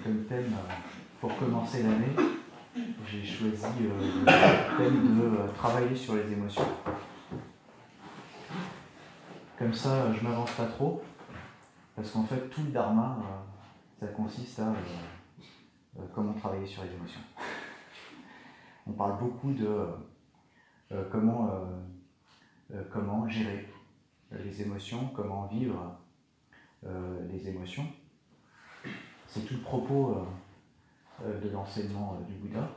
comme thème, pour commencer l'année, j'ai choisi le thème de travailler sur les émotions. Comme ça, je ne m'avance pas trop, parce qu'en fait, tout le dharma, ça consiste à comment travailler sur les émotions. On parle beaucoup de comment gérer les émotions, comment vivre les émotions. C'est tout le propos de l'enseignement du Bouddha.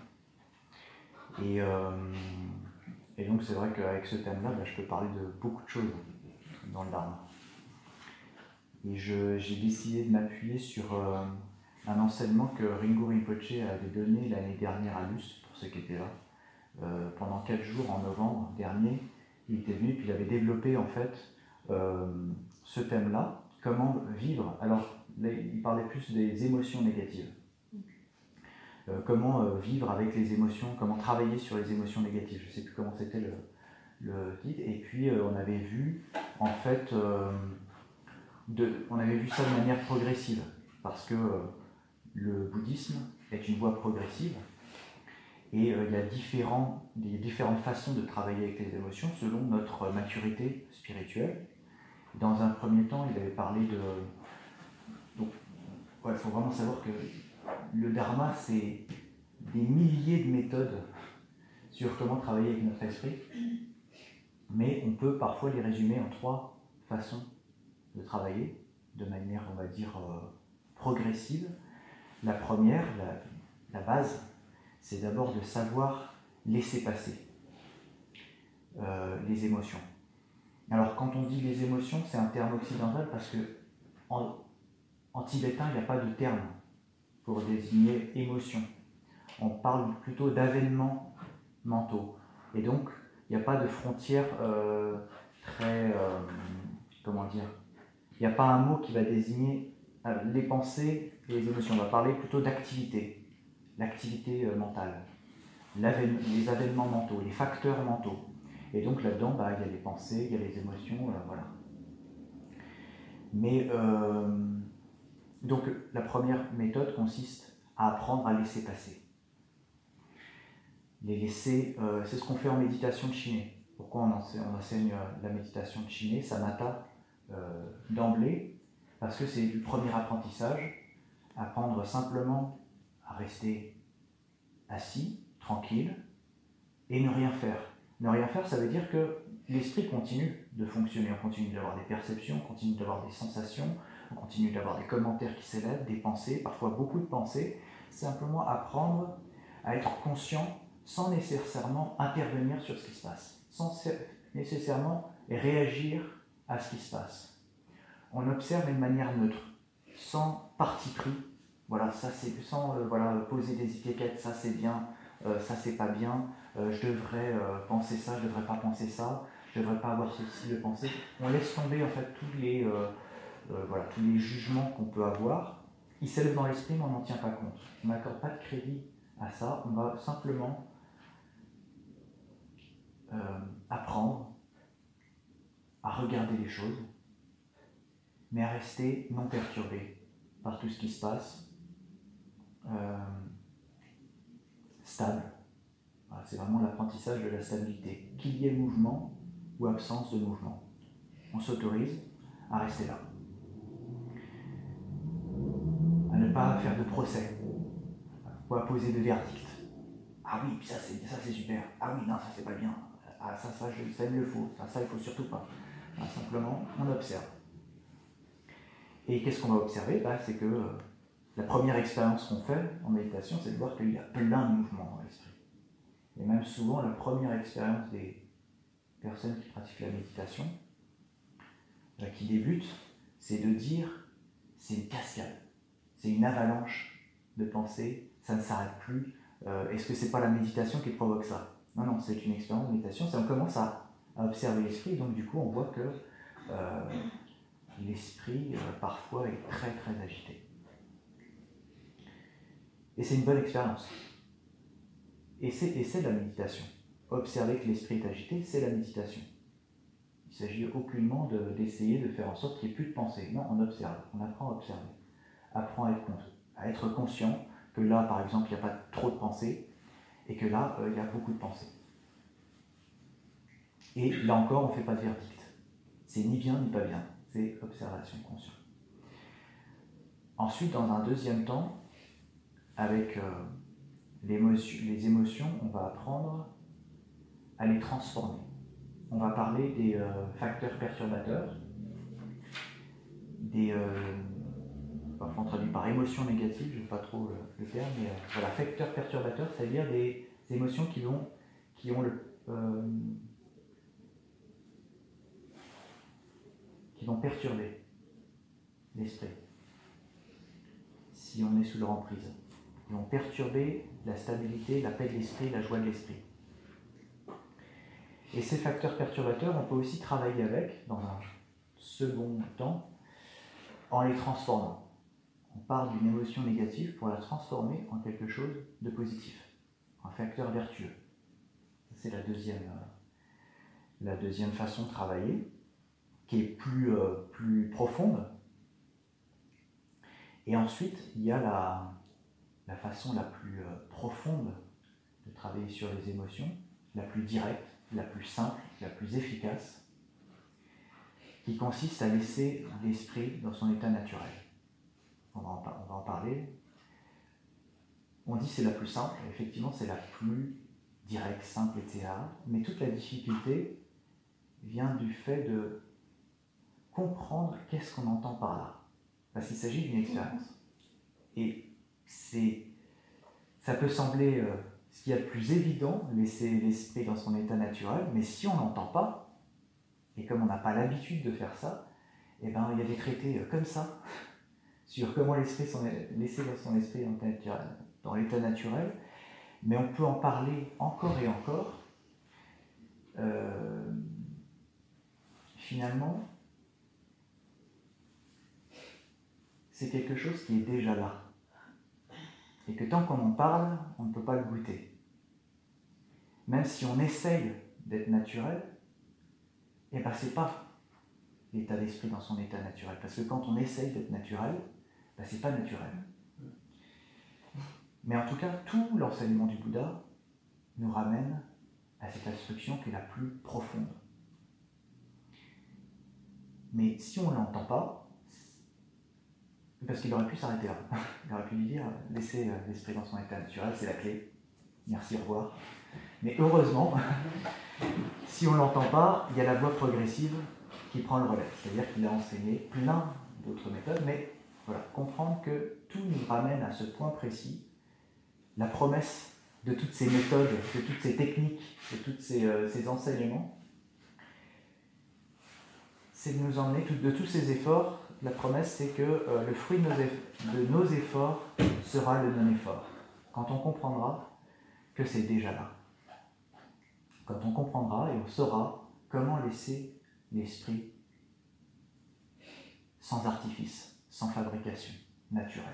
Et donc c'est vrai qu'avec ce thème-là, je peux parler de beaucoup de choses dans le Dharma. Et j'ai décidé de m'appuyer sur un enseignement que Ringo Rinpoche avait donné l'année dernière à Luce, pour ceux qui étaient là. Pendant 4 jours en novembre dernier, il était venu et puis il avait développé en fait ce thème-là, comment vivre. Alors là, il parlait plus des émotions négatives. Comment vivre avec les émotions, comment travailler sur les émotions négatives. Je ne sais plus comment c'était le titre. Et puis on avait vu en fait, on avait vu ça de manière progressive, parce que le bouddhisme est une voie progressive. Et il y a différentes façons de travailler avec les émotions selon notre maturité spirituelle. Dans un premier temps, il avait parlé de... Donc, il faut vraiment savoir que le dharma, c'est des milliers de méthodes sur comment travailler avec notre esprit, mais on peut parfois les résumer en 3 façons de travailler, de manière, on va dire, progressive. La première, la base, c'est d'abord de savoir laisser passer les émotions. Alors quand on dit les émotions, c'est un terme occidental parce que en tibétain, il n'y a pas de terme pour désigner émotion. On parle plutôt d'avènements mentaux. Et donc, il n'y a pas de frontière très... comment dire ? Il n'y a pas un mot qui va désigner les pensées et les émotions. On va parler plutôt d'activité, l'activité mentale, les avènements mentaux, les facteurs mentaux. Et donc là-dedans, il y a les pensées, il y a les émotions, voilà. Mais donc la première méthode consiste à apprendre à laisser passer. Les laisser, c'est ce qu'on fait en méditation de Shiné. Pourquoi on enseigne la méditation de Shiné, samatha, d'emblée? Parce que c'est le premier apprentissage, apprendre simplement à rester assis, tranquille, et ne rien faire. Ne rien faire, ça veut dire que l'esprit continue de fonctionner, on continue d'avoir des perceptions, on continue d'avoir des sensations, on continue d'avoir des commentaires qui s'élèvent, des pensées, parfois beaucoup de pensées. Simplement apprendre à être conscient sans nécessairement intervenir sur ce qui se passe, sans nécessairement réagir à ce qui se passe. On observe d'une manière neutre, sans parti pris. Voilà, ça c'est sans poser des étiquettes, ça c'est bien, ça c'est pas bien, je devrais penser ça, je devrais pas penser ça, je devrais pas avoir ceci de penser. On laisse tomber en fait tous les jugements qu'on peut avoir. Ils s'élèvent dans l'esprit, mais on n'en tient pas compte. On n'accorde pas de crédit à ça, on va simplement apprendre à regarder les choses, mais à rester non perturbé par tout ce qui se passe, stable. Voilà, c'est vraiment l'apprentissage de la stabilité. Qu'il y ait mouvement ou absence de mouvement. On s'autorise à rester là. À ne pas faire de procès, ou à poser de verdict. Ah oui, ça c'est super. Ah oui, non, ça c'est pas bien. Ah ça il le faut. Ça il faut surtout pas. Alors, simplement, on observe. Et qu'est-ce qu'on va observer ? C'est que la première expérience qu'on fait en méditation, c'est de voir qu'il y a plein de mouvements dans l'esprit. Et même souvent, la première expérience des personnes qui pratiquent la méditation, qui débutent, c'est de dire, c'est une cascade, c'est une avalanche de pensées, ça ne s'arrête plus. Est-ce que c'est pas la méditation qui provoque ça ? Non, c'est une expérience de méditation, on commence à observer l'esprit, donc du coup on voit que l'esprit parfois est très très agité. Et c'est une bonne expérience. Et c'est la méditation. Observer que l'esprit est agité, c'est la méditation. Il ne s'agit aucunement d'essayer de faire en sorte qu'il n'y ait plus de pensée. Non, on observe, on apprend à observer. Apprend à être à être conscient que là, par exemple, il n'y a pas trop de pensée, et que là, il y a beaucoup de pensée. Et là encore, on ne fait pas de verdict. C'est ni bien ni pas bien, c'est observation consciente. Ensuite, dans un deuxième temps, avec les émotions, on va apprendre à les transformer. On va parler des facteurs perturbateurs, on traduit par émotions négatives, je n'aime pas trop le terme, mais voilà, facteurs perturbateurs, c'est-à-dire des émotions qui vont perturber l'esprit, si on est sous leur emprise. Ils vont perturber la stabilité, la paix de l'esprit, la joie de l'esprit. Et ces facteurs perturbateurs, on peut aussi travailler avec, dans un second temps, en les transformant. On part d'une émotion négative pour la transformer en quelque chose de positif, un facteur vertueux. C'est la deuxième façon de travailler, qui est plus profonde. Et ensuite, il y a la façon la plus profonde de travailler sur les émotions, la plus directe, la plus simple, la plus efficace, qui consiste à laisser l'esprit dans son état naturel. On va en parler. On dit que c'est la plus simple, effectivement c'est la plus directe, simple, etc. Mais toute la difficulté vient du fait de comprendre qu'est-ce qu'on entend par là. Parce qu'il s'agit d'une expérience. Et ça peut sembler ce qu'il y a de plus évident, laisser l'esprit dans son état naturel, mais si on n'entend pas, et comme on n'a pas l'habitude de faire ça, eh ben, il y a des traités comme ça, sur comment laisser son esprit dans l'état naturel, mais on peut en parler encore et encore. Finalement, c'est quelque chose qui est déjà là. Et que tant qu'on en parle, on ne peut pas le goûter. Même si on essaye d'être naturel, eh ben c'est pas l'état d'esprit dans son état naturel. Parce que quand on essaye d'être naturel, ben c'est pas naturel. Mais en tout cas, tout l'enseignement du Bouddha nous ramène à cette instruction qui est la plus profonde. Mais si on ne l'entend pas, parce qu'il aurait pu s'arrêter là, il aurait pu lui dire laisser l'esprit dans son état naturel, c'est la clé, merci, au revoir. Mais heureusement, si on ne l'entend pas, il y a la voie progressive qui prend le relais. C'est-à-dire qu'il a enseigné plein d'autres méthodes, mais voilà, comprendre que tout nous ramène à ce point précis, la promesse de toutes ces méthodes, de toutes ces techniques, de tous ces enseignements, c'est de nous emmener, de tous ces efforts, la promesse c'est que le fruit de nos efforts sera le non-effort. Quand on comprendra que c'est déjà là. Quand on comprendra et on saura comment laisser l'esprit sans artifice, sans fabrication, naturelle.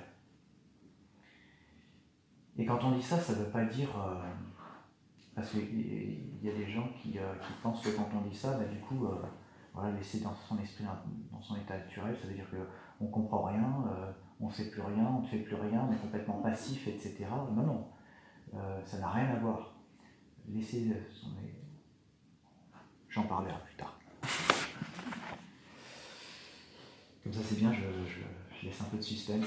Et quand on dit ça, ça ne veut pas dire... parce qu'il y a des gens qui pensent que quand on dit ça, du coup, voilà, laisser dans son esprit, dans son état naturel, ça veut dire qu'on ne comprend rien, on ne sait plus rien, on ne fait plus rien, on est complètement passif, etc. Non, non, ça n'a rien à voir. Laisser son... J'en parlerai plus tard. Comme ça, c'est bien, je laisse un peu de suspense.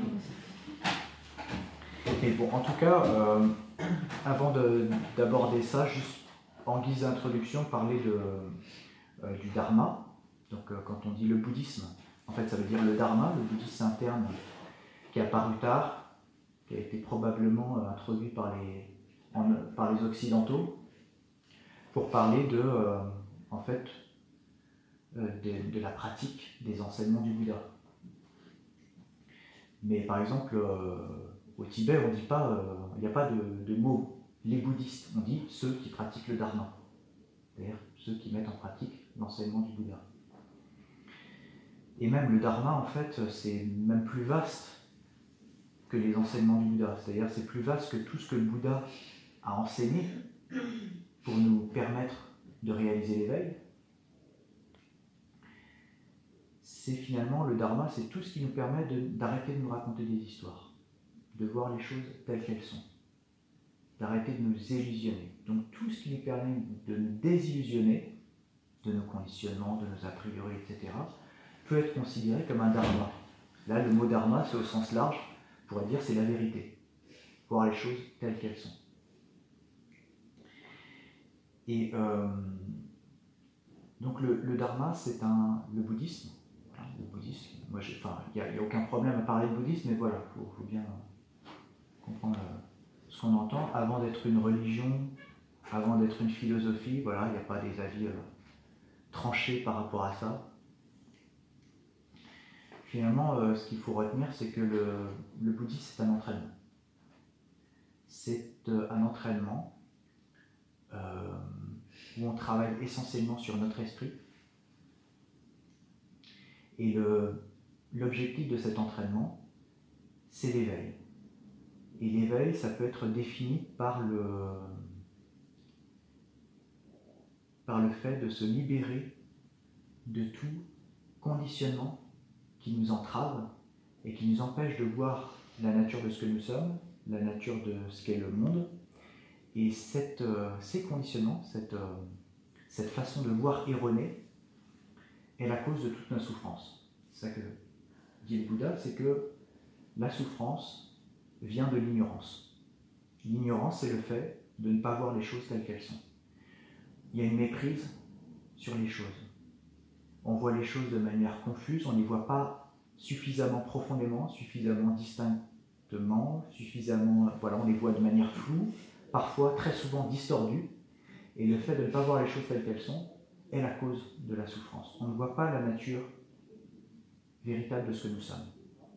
Et bon, en tout cas, avant d'aborder ça, juste en guise d'introduction, parler du dharma. Donc, quand on dit le bouddhisme, en fait, ça veut dire le dharma. Le bouddhisme, c'est un terme qui est apparu tard, qui a été probablement introduit par les Occidentaux pour parler de la pratique des enseignements du Bouddha. Mais par exemple, au Tibet, on dit pas, il n'y a pas de mot les bouddhistes, on dit ceux qui pratiquent le dharma, c'est-à-dire ceux qui mettent en pratique l'enseignement du Bouddha. Et même le dharma, en fait, c'est même plus vaste que les enseignements du Bouddha, c'est-à-dire c'est plus vaste que tout ce que le Bouddha a enseigné pour nous permettre de réaliser l'éveil. C'est finalement le dharma, c'est tout ce qui nous permet d'arrêter de nous raconter des histoires. de voir les choses telles qu'elles sont, d'arrêter de nous illusionner. Donc tout ce qui nous permet de nous désillusionner, de nos conditionnements, de nos a priori, etc., peut être considéré comme un dharma. Là, le mot dharma, c'est au sens large, on pourrait dire c'est la vérité, voir les choses telles qu'elles sont. Et donc le dharma, c'est le bouddhisme. Le bouddhisme, moi, il n'y a aucun problème à parler de bouddhisme, mais voilà, il faut bien comprendre ce qu'on entend. Avant d'être une religion, avant d'être une philosophie, voilà, il n'y a pas des avis tranchés par rapport à ça. Finalement, ce qu'il faut retenir, c'est que le bouddhisme, c'est un entraînement. C'est un entraînement où on travaille essentiellement sur notre esprit. Et l'objectif de cet entraînement, c'est l'éveil. Et l'éveil, ça peut être défini par le fait de se libérer de tout conditionnement qui nous entrave et qui nous empêche de voir la nature de ce que nous sommes, la nature de ce qu'est le monde. Et ces conditionnements, cette façon de voir erronée, est la cause de toute notre souffrance. C'est ça que dit le Bouddha, c'est que la souffrance vient de l'ignorance. L'ignorance, c'est le fait de ne pas voir les choses telles qu'elles sont. Il y a une méprise sur les choses. On voit les choses de manière confuse, on ne les voit pas suffisamment profondément, suffisamment distinctement, on les voit de manière floue, parfois très souvent distordues, et le fait de ne pas voir les choses telles qu'elles sont est la cause de la souffrance. On ne voit pas la nature véritable de ce que nous sommes.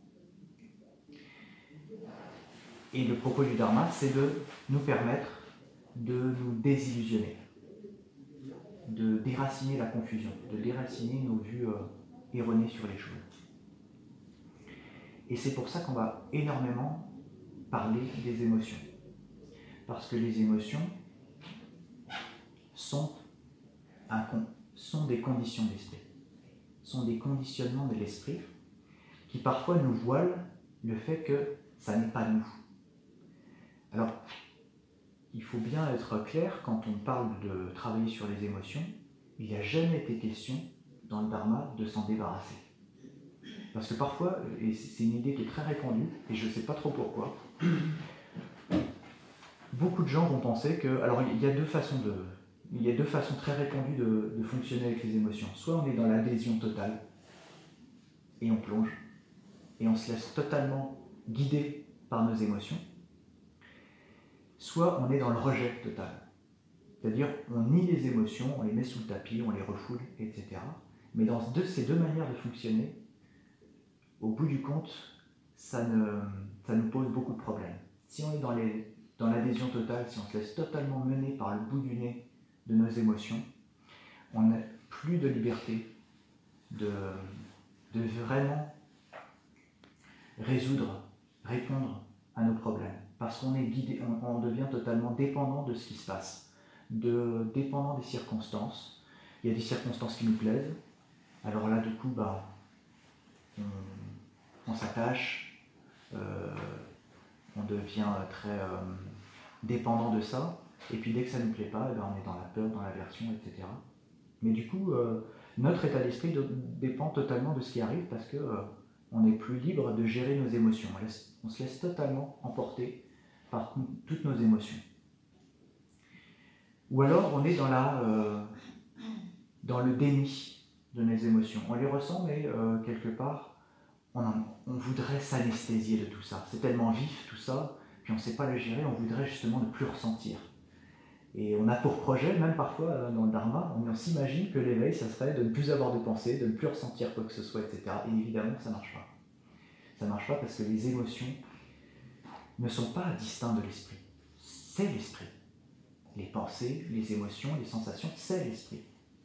Et le propos du Dharma, c'est de nous permettre de nous désillusionner, de déraciner la confusion, de déraciner nos vues erronées sur les choses. Et c'est pour ça qu'on va énormément parler des émotions. Parce que les émotions sont des conditions d'esprit, sont des conditionnements de l'esprit qui parfois nous voilent le fait que ça n'est pas nous. Alors, il faut bien être clair, quand on parle de travailler sur les émotions, il n'y a jamais été question dans le Dharma de s'en débarrasser. Parce que parfois, et c'est une idée qui est très répandue, et je ne sais pas trop pourquoi, beaucoup de gens vont penser que... Alors, il y a deux façons très répandues de fonctionner avec les émotions. Soit on est dans l'adhésion totale, et on plonge, et on se laisse totalement guider par nos émotions. Soit on est dans le rejet total. C'est-à-dire, on nie les émotions, on les met sous le tapis, on les refoule, etc. Mais dans ces deux manières de fonctionner, au bout du compte, ça nous pose beaucoup de problèmes. Si on est dans l'adhésion totale, si on se laisse totalement mener par le bout du nez de nos émotions, on n'a plus de liberté de vraiment répondre à nos problèmes. Parce qu'on est guidé, on devient totalement dépendant de ce qui se passe, dépendant des circonstances. Il y a des circonstances qui nous plaisent, alors là, du coup, on s'attache, on devient très dépendant de ça, et puis dès que ça ne nous plaît pas, on est dans la peur, dans l'aversion, etc. Mais du coup, notre état d'esprit dépend totalement de ce qui arrive, parce qu'on n'est plus libre de gérer nos émotions. On se laisse totalement emporter par toutes nos émotions. Ou alors, on est dans le déni de nos émotions. On les ressent, mais quelque part, on voudrait s'anesthésier de tout ça. C'est tellement vif tout ça, puis on ne sait pas le gérer, on voudrait justement ne plus ressentir. Et on a pour projet, même parfois dans le Dharma, on s'imagine que l'éveil, ça serait de ne plus avoir de pensée, de ne plus ressentir quoi que ce soit, etc. Et évidemment, ça ne marche pas. Ça ne marche pas parce que les émotions ne sont pas distinctes de l'esprit. C'est l'esprit. Les pensées, les émotions, les sensations, c'est l'esprit.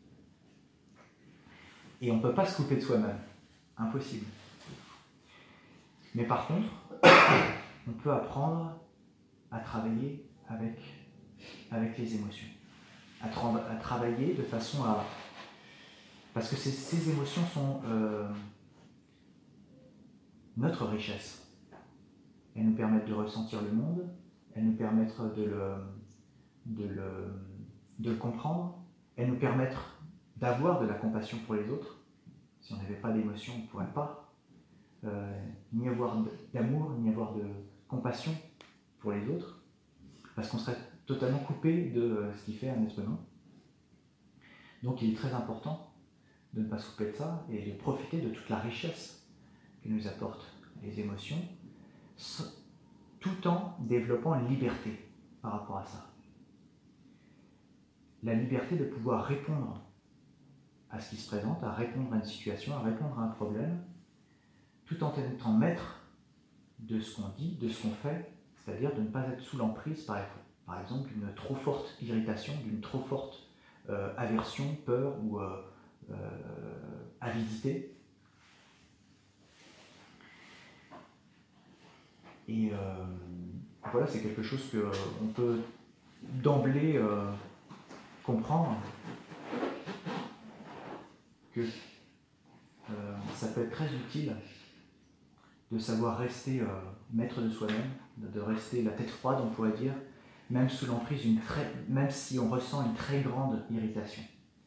Et on ne peut pas se couper de soi-même. Impossible. Mais par contre, on peut apprendre à travailler avec les émotions. À travailler de façon à... Parce que ces émotions sont notre richesse. elles nous permettent de ressentir le monde, elles nous permettent de le comprendre, elles nous permettent d'avoir de la compassion pour les autres. Si on n'avait pas d'émotion, on ne pourrait pas ni avoir d'amour, ni avoir de compassion pour les autres, parce qu'on serait totalement coupé de ce qui fait un être humain. Donc il est très important de ne pas se couper de ça et de profiter de toute la richesse que nous apportent les émotions, tout en développant une liberté par rapport à ça. La liberté de pouvoir répondre à ce qui se présente, à répondre à une situation, à répondre à un problème, tout en étant maître de ce qu'on dit, de ce qu'on fait, c'est-à-dire de ne pas être sous l'emprise, par exemple, d'une trop forte irritation, d'une trop forte aversion, peur ou avidité. Et voilà, c'est quelque chose qu'on peut d'emblée comprendre que ça peut être très utile de savoir rester maître de soi-même, de rester la tête froide, on pourrait dire, même sous l'emprise même si on ressent une très grande irritation.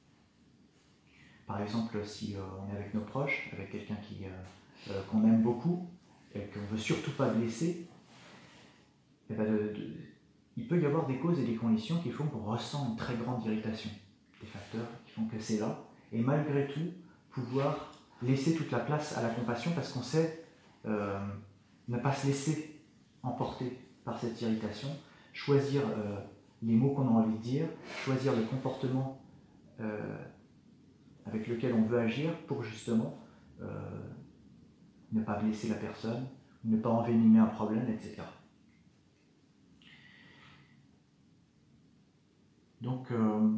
Par exemple, si on est avec nos proches, avec quelqu'un qu'on aime beaucoup et qu'on ne veut surtout pas blesser, et il peut y avoir des causes et des conditions qui font qu'on ressent une très grande irritation, des facteurs qui font que c'est là, et malgré tout, pouvoir laisser toute la place à la compassion parce qu'on sait ne pas se laisser emporter par cette irritation, choisir les mots qu'on a envie de dire, choisir le comportement avec lequel on veut agir pour justement ne pas blesser la personne, ne pas envenimer un problème, etc. Donc,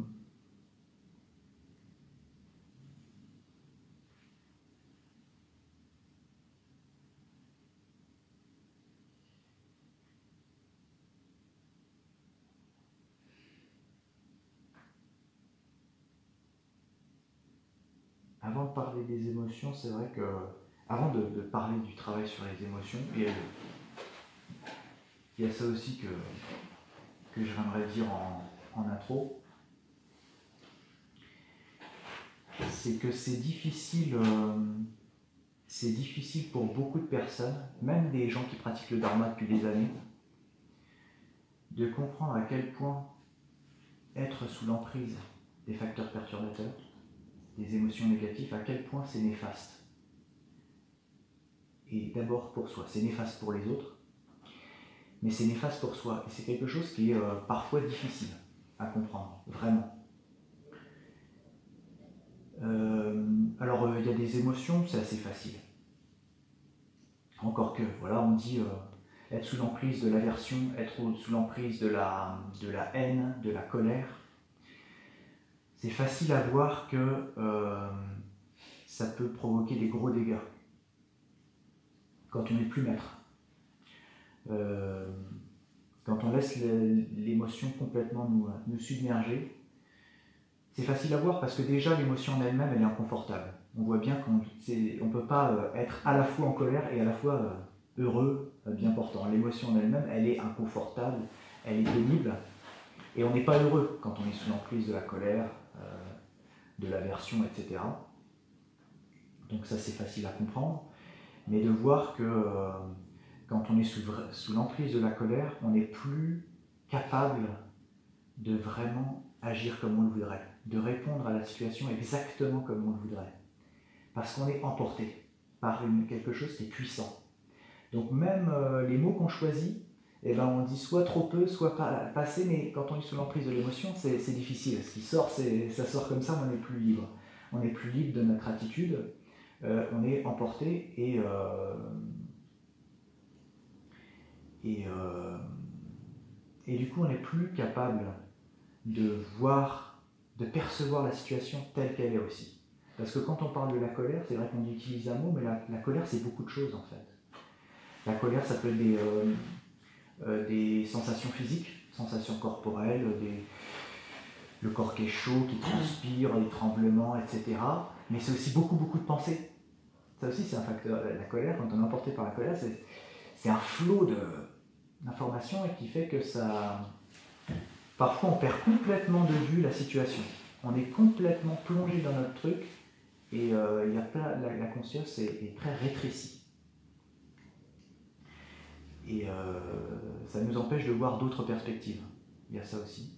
avant de parler des émotions, c'est vrai que, avant de parler du travail sur les émotions, il y a ça aussi que j'aimerais dire en intro, c'est que c'est difficile pour beaucoup de personnes, même des gens qui pratiquent le dharma depuis des années, de comprendre à quel point être sous l'emprise des facteurs perturbateurs, des émotions négatives, à quel point c'est néfaste. Et d'abord pour soi, c'est néfaste pour les autres, mais c'est néfaste pour soi. Et c'est quelque chose qui est parfois difficile à comprendre, vraiment. Alors, il y a des émotions, c'est assez facile. Encore que, voilà, on dit être sous l'emprise de l'aversion, être sous l'emprise de la haine, de la colère. C'est facile à voir que ça peut provoquer des gros dégâts quand on n'est plus maître. Quand on laisse l'émotion complètement nous submerger, c'est facile à voir parce que déjà l'émotion en elle-même, elle est inconfortable. On voit bien qu'on ne peut pas être à la fois en colère et à la fois heureux, bien portant. L'émotion en elle-même, elle est inconfortable, elle est pénible, et on n'est pas heureux quand on est sous l'emprise de la colère, de l'aversion, etc. Donc ça, c'est facile à comprendre, mais de voir que quand on est sous l'emprise de la colère, on n'est plus capable de vraiment agir comme on le voudrait, de répondre à la situation exactement comme on le voudrait, parce qu'on est emporté par quelque chose qui est puissant. Donc même les mots qu'on choisit, on dit soit trop peu, soit pas assez, mais quand on est sous l'emprise de l'émotion, c'est difficile. Ce qui sort, ça sort comme ça, mais on n'est plus libre. On n'est plus libre de notre attitude, on est emporté et du coup on n'est plus capable de percevoir la situation telle qu'elle est aussi. Parce que quand on parle de la colère, c'est vrai qu'on utilise un mot, mais la colère c'est beaucoup de choses en fait. La colère, ça peut être des sensations physiques, sensations corporelles, le corps qui est chaud, qui transpire, les tremblements, etc. Mais c'est aussi beaucoup de pensées. Ça aussi, c'est un facteur. La colère, quand on est emporté par la colère, c'est un flot d'informations et qui fait que parfois on perd complètement de vue la situation. On est complètement plongé dans notre truc et la conscience est très rétrécie. Et ça nous empêche de voir d'autres perspectives. Il y a ça aussi.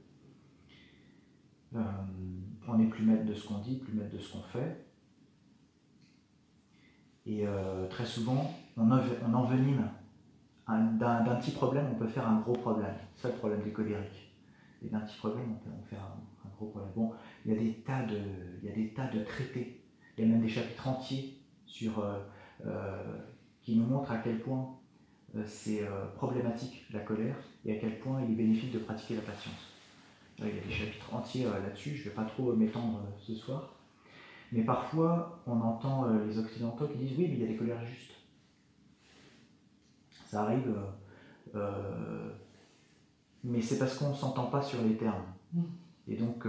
On n'est plus maître de ce qu'on dit, plus maître de ce qu'on fait. Et très souvent, on envenime. D'un petit problème, on peut faire un gros problème. C'est ça le problème des colériques. Et d'un petit problème, on peut en faire un gros problème. Bon, il y a des tas de traités. Il y a même des chapitres entiers qui nous montrent à quel point c'est problématique la colère et à quel point il est bénéfique de pratiquer la patience. Il y a des chapitres entiers là-dessus, je ne vais pas trop m'étendre ce soir. Mais parfois, on entend les Occidentaux qui disent « oui, mais il y a des colères justes ». Ça arrive, mais c'est parce qu'on ne s'entend pas sur les termes. Et donc,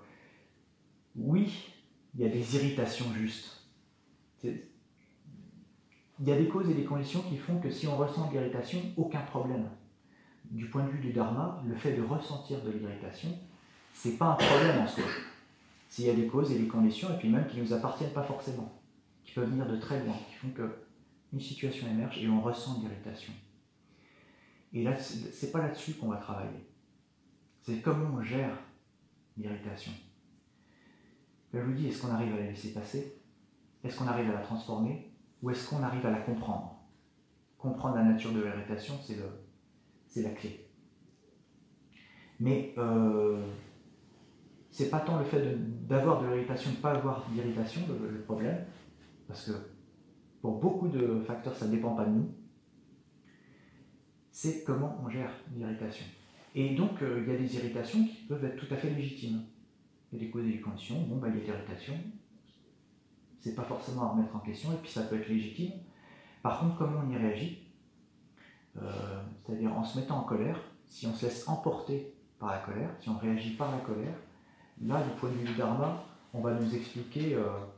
oui, il y a des irritations justes. Il y a des causes et des conditions qui font que si on ressent de l'irritation, aucun problème. Du point de vue du Dharma, le fait de ressentir de l'irritation, c'est pas un problème en soi. S'il y a des causes et des conditions, et puis même qui ne nous appartiennent pas forcément, qui peuvent venir de très loin, qui font qu'une situation émerge et on ressent de l'irritation. Et là, c'est pas là-dessus qu'on va travailler. C'est comment on gère l'irritation. Là, je vous dis, est-ce qu'on arrive à la laisser passer? Est-ce qu'on arrive à la transformer? Ou est-ce qu'on arrive à la comprendre? Comprendre la nature de l'irritation, c'est la clé. Mais c'est pas tant le fait d'avoir de l'irritation, de ne pas avoir d'irritation, le problème, parce que pour beaucoup de facteurs, ça ne dépend pas de nous. C'est comment on gère l'irritation. Et donc, il y a des irritations qui peuvent être tout à fait légitimes. Il y a des causes et des conditions. Bon, il y a des irritations. C'est pas forcément à remettre en question, et puis ça peut être légitime. Par contre, comment on y réagit? C'est-à-dire en se mettant en colère, si on se laisse emporter par la colère, si on réagit par la colère, là, du point de vue du Dharma, on va nous expliquer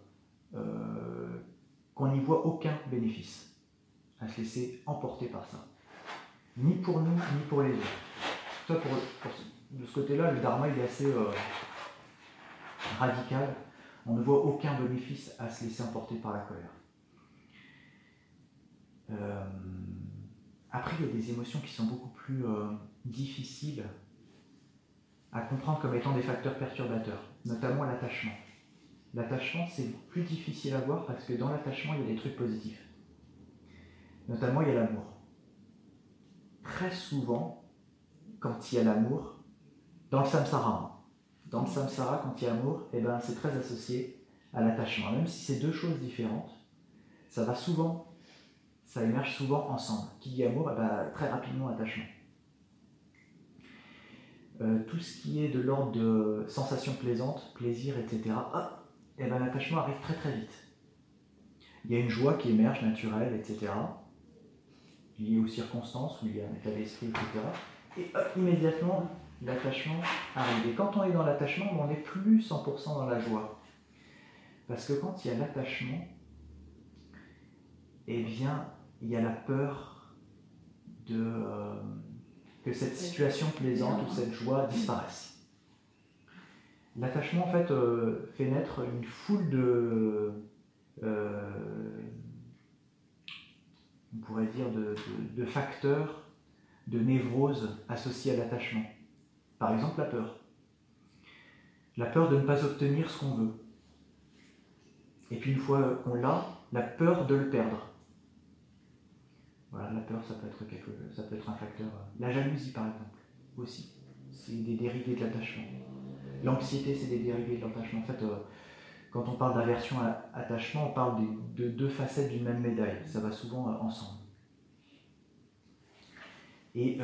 qu'on n'y voit aucun bénéfice à se laisser emporter par ça. Ni pour nous, ni pour les autres. Ça, de ce côté-là, le Dharma il est assez radical. On ne voit aucun bénéfice à se laisser emporter par la colère. Après, il y a des émotions qui sont beaucoup plus difficiles à comprendre comme étant des facteurs perturbateurs, notamment l'attachement. L'attachement, c'est plus difficile à voir parce que dans l'attachement, il y a des trucs positifs. Notamment, il y a l'amour. Très souvent, quand il y a l'amour, dans le samsara, quand il y a amour, eh ben, c'est très associé à l'attachement. Même si c'est deux choses différentes, ça émerge souvent ensemble. Qui dit amour, eh ben, très rapidement attachement. Tout ce qui est de l'ordre de sensations plaisantes, plaisir, etc., eh ben, l'attachement arrive très très vite. Il y a une joie qui émerge naturelle, etc., liée aux circonstances, ou liée à un état d'esprit, etc., et immédiatement, l'attachement arrive. Et quand on est dans l'attachement, on n'est plus 100% dans la joie. Parce que quand il y a l'attachement, eh bien, il y a la peur que cette situation plaisante ou cette joie disparaisse. L'attachement, en fait, fait naître une foule on pourrait dire, de facteurs de névrose associés à l'attachement. Par exemple, la peur. La peur de ne pas obtenir ce qu'on veut. Et puis une fois qu'on l'a, la peur de le perdre. Voilà, la peur, ça peut être un facteur. La jalousie, par exemple, aussi. C'est des dérivés de l'attachement. L'anxiété, c'est des dérivés de l'attachement. En fait, quand on parle d'aversion à attachement, on parle de deux facettes d'une même médaille. Ça va souvent ensemble. Et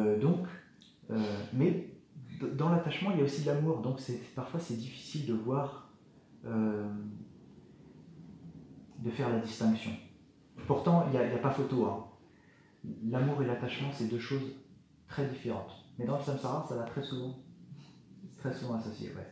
mais dans l'attachement, il y a aussi de l'amour. Donc parfois, c'est difficile de voir, de faire la distinction. Pourtant, il n'y a pas photo. Hein. L'amour et l'attachement, c'est deux choses très différentes. Mais dans le samsara, ça va très souvent associé. Ouais.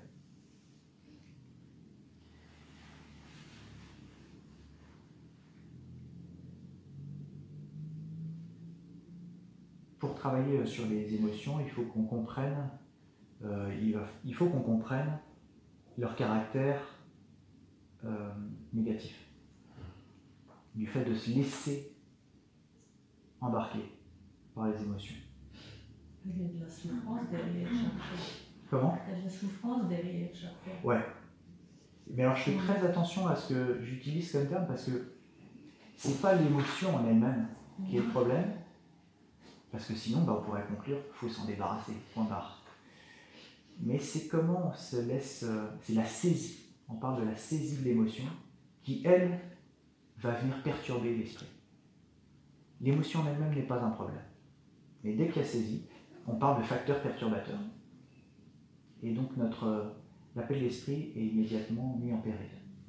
pour travailler sur les émotions, il faut qu'on comprenne, il faut qu'on comprenne leur caractère négatif, du fait de se laisser embarquer par les émotions. Il y a de la souffrance derrière chaque fois. Comment ? Il y a de la souffrance derrière chaque fois. Ouais. Mais alors je fais très attention à ce que j'utilise comme terme parce que c'est pas l'émotion en elle-même qui est le problème, parce que sinon on pourrait conclure qu'il faut s'en débarrasser, point barre. Mais c'est comment on se laisse, c'est la saisie, on parle de la saisie de l'émotion qui, elle, va venir perturber l'esprit. L'émotion en elle-même n'est pas un problème. Mais dès qu'il y a saisie, on parle de facteur perturbateur. Et donc l'appel d'esprit est immédiatement mis en péril.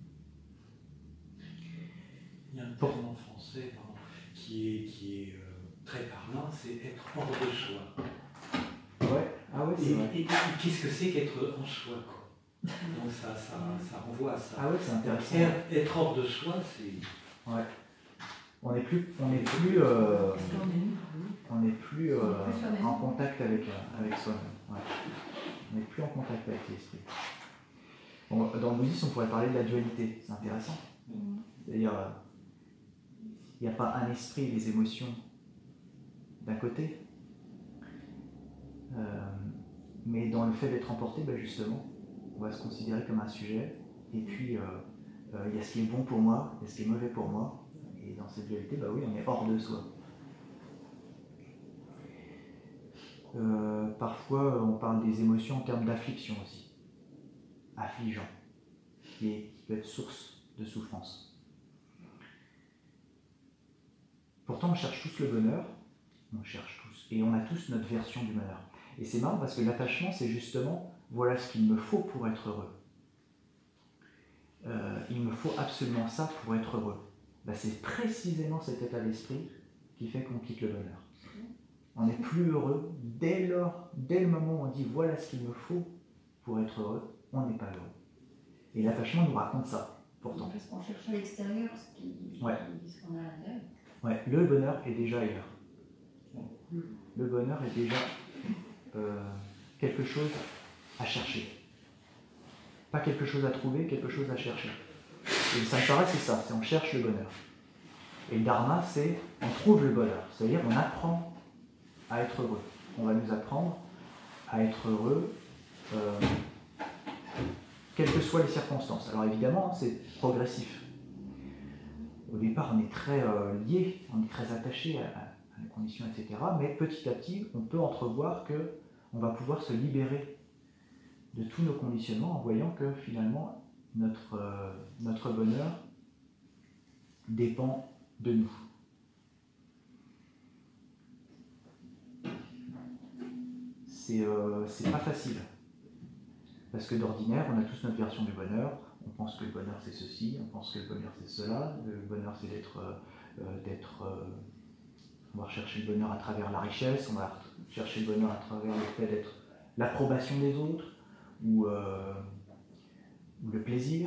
Il y a un terme en français qui est très parlant, c'est être hors de soi. Ouais, ah ouais, c'est vrai. Et qu'est-ce que c'est qu'être en soi, quoi. Donc ça renvoie à ça. Ah ouais, c'est intéressant. Être hors de soi, c'est... Ouais. On n'est plus en contact avec soi-même. Ouais. On n'est plus en contact avec l'esprit. Bon, dans le bouddhisme, on pourrait parler de la dualité. C'est intéressant. C'est-à-dire, il n'y a pas un esprit et des émotions d'un côté. Mais dans le fait d'être emporté, justement, on va se considérer comme un sujet. Et puis, il y a ce qui est bon pour moi, il y a ce qui est mauvais pour moi. Et dans cette dualité, oui, on est hors de soi. Parfois, on parle des émotions en termes d'affliction aussi. Affligeant, qui peut être source de souffrance. Pourtant, on cherche tous le bonheur, et on a tous notre version du bonheur. Et c'est marrant parce que l'attachement, c'est justement, voilà ce qu'il me faut pour être heureux. Il me faut absolument ça pour être heureux. C'est précisément cet état d'esprit qui fait qu'on quitte le bonheur. On n'est plus heureux dès le moment où on dit voilà ce qu'il me faut pour être heureux, on n'est pas heureux. Et l'attachement nous raconte ça, pourtant. Parce qu'on cherche à l'extérieur ce qu'on a à l'intérieur. Ouais, le bonheur est déjà ailleurs. Le bonheur est déjà quelque chose à chercher. Pas quelque chose à trouver, quelque chose à chercher. Et ça me paraît, c'est ça, c'est on cherche le bonheur. Et le dharma, c'est on trouve le bonheur, c'est-à-dire on apprend à être heureux. On va nous apprendre à être heureux, quelles que soient les circonstances. Alors évidemment, c'est progressif. Au départ, on est très lié, on est très attaché à les conditions, etc. Mais petit à petit, on peut entrevoir qu'on va pouvoir se libérer de tous nos conditionnements en voyant que finalement, notre bonheur dépend de nous. C'est pas facile. Parce que d'ordinaire, on a tous notre version du bonheur. On pense que le bonheur c'est ceci, on pense que le bonheur c'est cela. Le bonheur c'est on va rechercher le bonheur à travers la richesse, on va chercher le bonheur à travers le fait d'être l'approbation des autres ou le plaisir.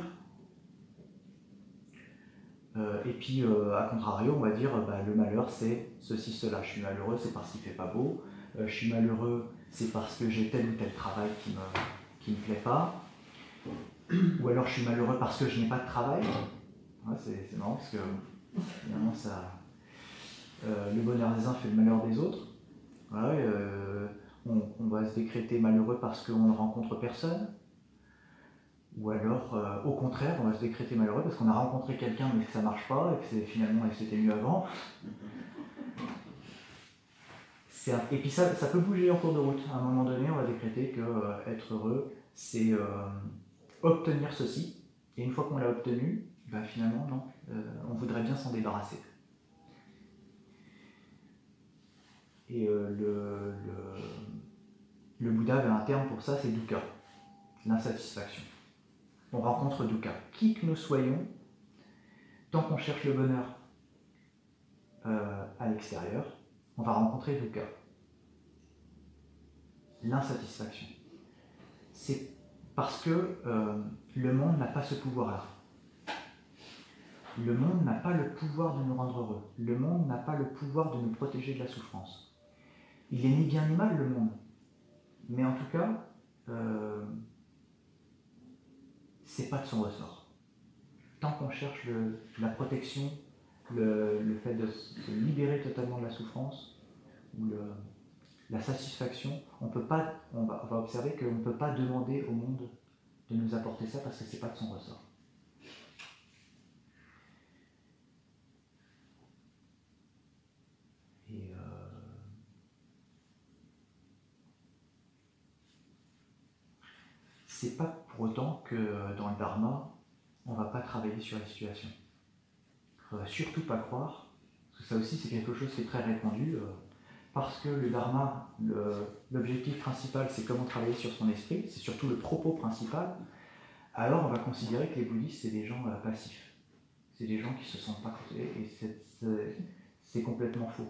Et puis, à contrario, on va dire le malheur, c'est ceci, cela. Je suis malheureux, c'est parce qu'il ne fait pas beau. Je suis malheureux, c'est parce que j'ai tel ou tel travail qui ne me plaît pas. Ou alors, je suis malheureux parce que je n'ai pas de travail. Ouais, c'est marrant parce que finalement, le bonheur des uns fait le malheur des autres. Ouais, on va se décréter malheureux parce qu'on ne rencontre personne. Ou alors, au contraire, on va se décréter malheureux parce qu'on a rencontré quelqu'un mais que ça ne marche pas et que finalement c'était mieux avant. Et puis ça peut bouger en cours de route. À un moment donné, on va décréter que être heureux, c'est obtenir ceci. Et une fois qu'on l'a obtenu, finalement, non, on voudrait bien s'en débarrasser. Et le Bouddha avait un terme pour ça, c'est dukkha, l'insatisfaction. On rencontre dukkha. Qui que nous soyons, tant qu'on cherche le bonheur à l'extérieur, on va rencontrer dukkha. L'insatisfaction. C'est parce que le monde n'a pas ce pouvoir-là. Le monde n'a pas le pouvoir de nous rendre heureux. Le monde n'a pas le pouvoir de nous protéger de la souffrance. il est ni bien ni mal le monde. Mais en tout cas, c'est pas de son ressort. Tant qu'on cherche la protection, le fait de se libérer totalement de la souffrance, ou la satisfaction, on va observer qu'on ne peut pas demander au monde de nous apporter ça parce que c'est pas de son ressort. Et c'est pas pour autant que dans le Dharma, on ne va pas travailler sur la situation. Il ne faut surtout pas croire, parce que ça aussi c'est quelque chose qui est très répandu, parce que le Dharma, l'objectif principal c'est comment travailler sur son esprit, c'est surtout le propos principal, alors on va considérer que les bouddhistes c'est des gens passifs. C'est des gens qui ne se sentent pas côté, et c'est complètement faux.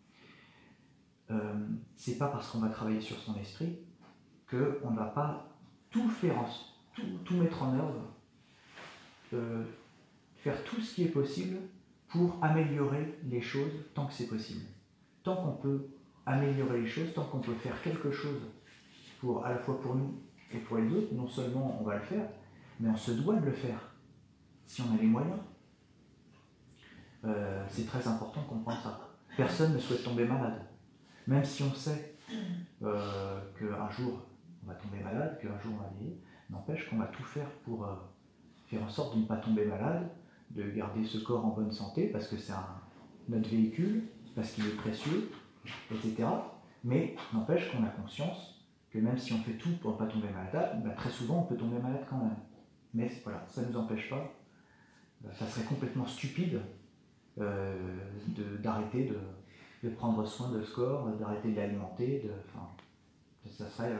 C'est pas parce qu'on va travailler sur son esprit qu'on ne va pas tout faire, tout mettre en œuvre, faire tout ce qui est possible pour améliorer les choses tant que c'est possible. Tant qu'on peut améliorer les choses, tant qu'on peut faire quelque chose à la fois pour nous et pour les autres, non seulement on va le faire, mais on se doit de le faire, si on a les moyens. C'est très important de comprendre ça. Personne ne souhaite tomber malade. Même si on sait qu'un jour on va tomber malade, qu'un jour on va vieillir, n'empêche qu'on va tout faire pour faire en sorte de ne pas tomber malade, de garder ce corps en bonne santé, parce que c'est notre véhicule, parce qu'il est précieux, etc. Mais n'empêche qu'on a conscience que même si on fait tout pour ne pas tomber malade, très souvent on peut tomber malade quand même. Mais voilà, ça ne nous empêche pas, ça serait complètement stupide d'arrêter de prendre soin de ce corps, d'arrêter de l'alimenter, ça serait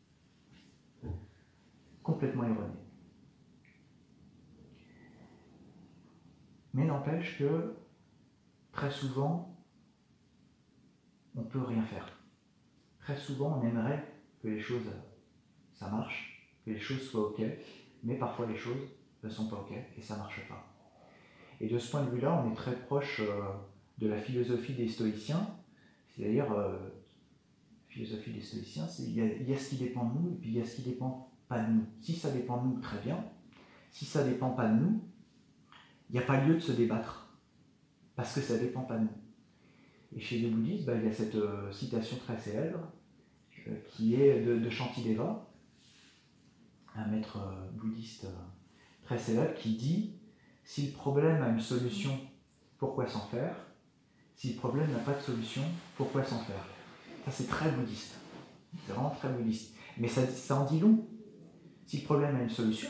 complètement erroné. Mais n'empêche que très souvent, on ne peut rien faire. Très souvent, on aimerait que les choses, ça marche, que les choses soient OK, mais parfois les choses ne sont pas OK et ça ne marche pas. Et de ce point de vue-là, on est très proche de la philosophie des stoïciens. C'est-à-dire, la philosophie des stoïciens, il y a ce qui dépend de nous et puis il y a ce qui ne dépend pas de nous. Si ça dépend de nous, très bien. Si ça ne dépend pas de nous, il n'y a pas lieu de se débattre, parce que ça ne dépend pas de nous. Et chez les bouddhistes, il y a cette citation très célèbre, qui est de Shantideva, un maître bouddhiste très célèbre, qui dit « Si le problème a une solution, pourquoi s'en faire ? Si le problème n'a pas de solution, pourquoi s'en faire ?» Ça, c'est très bouddhiste. C'est vraiment très bouddhiste. Mais ça en dit long. Si le problème a une solution,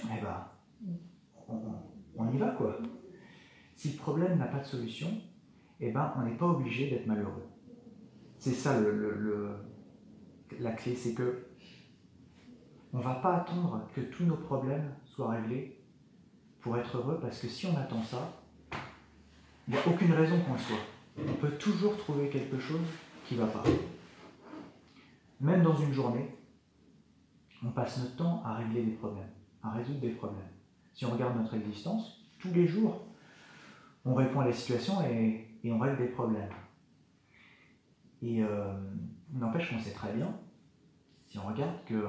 on y va, quoi. Si le problème n'a pas de solution, on n'est pas obligé d'être malheureux. C'est ça la clé, c'est que on ne va pas attendre que tous nos problèmes soient réglés pour être heureux, parce que si on attend ça, il n'y a aucune raison qu'on le soit. On peut toujours trouver quelque chose qui ne va pas. Même dans une journée, on passe notre temps à régler des problèmes, à résoudre des problèmes. Si on regarde notre existence, tous les jours, on répond à la situation et on règle des problèmes. Et n'empêche qu'on sait très bien, si on regarde que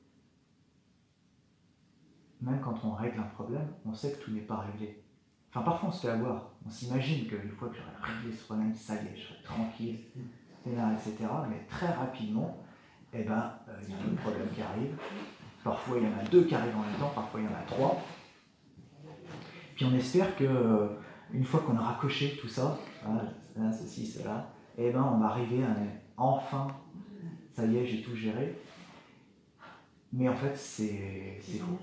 même quand on règle un problème, on sait que tout n'est pas réglé. Enfin, parfois on se fait avoir. On s'imagine qu'une fois que j'aurais réglé ce problème, ça y est, je serai tranquille, etc. Mais très rapidement, il y a d'autres problèmes qui arrivent. Parfois il y en a 2 qui arrivent en même temps, parfois il y en a 3. Puis on espère que une fois qu'on aura coché tout ça, ceci, cela, on va arriver à enfin, ça y est, j'ai tout géré. Mais en fait, c'est faux.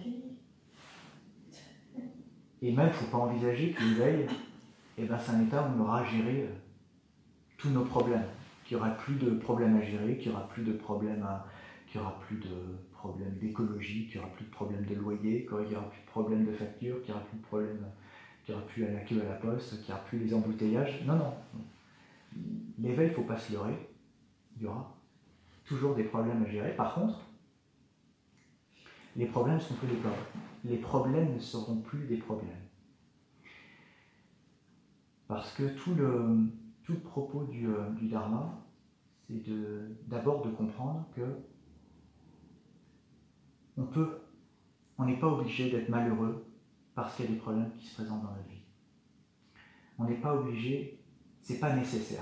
Et même, il ne faut pas envisager que l'éveil, c'est un état où on aura géré tous nos problèmes. Qu'il n'y aura plus de problèmes à gérer, qu'il n'y aura plus de problèmes d'écologie, qu'il n'y aura plus de problèmes de loyer, qu'il n'y aura plus de problèmes de facture, qu'il n'y aura plus de problèmes, qu'il n'y aura plus à la queue à la poste, qu'il n'y aura plus les embouteillages. Non. L'éveil, il ne faut pas se leurrer. Il y aura toujours des problèmes à gérer. Par contre, les problèmes ne seront plus des problèmes. Les problèmes ne seront plus des problèmes. Parce que tout le propos du Dharma, c'est d'abord de comprendre que on n'est pas obligé d'être malheureux parce qu'il y a des problèmes qui se présentent dans notre vie. On n'est pas obligé, c'est pas nécessaire.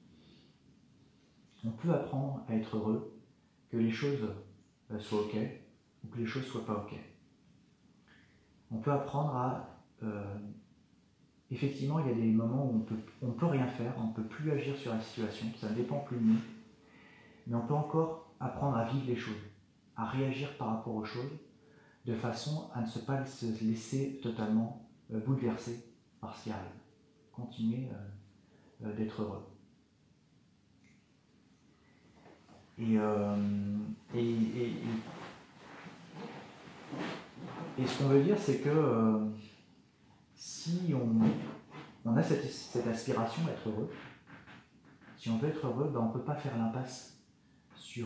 On peut apprendre à être heureux, que les choses soient ok ou que les choses soient pas ok. On peut apprendre à effectivement, il y a des moments où on peut rien faire, on ne peut plus agir sur la situation, ça ne dépend plus de nous, mais on peut encore apprendre à vivre les choses, à réagir par rapport aux choses, de façon à ne pas se laisser totalement bouleverser par ce qui arrive. Continuer d'être heureux. Et ce qu'on veut dire, c'est que si on a cette aspiration à être heureux, si on veut être heureux, ben on ne peut pas faire l'impasse sur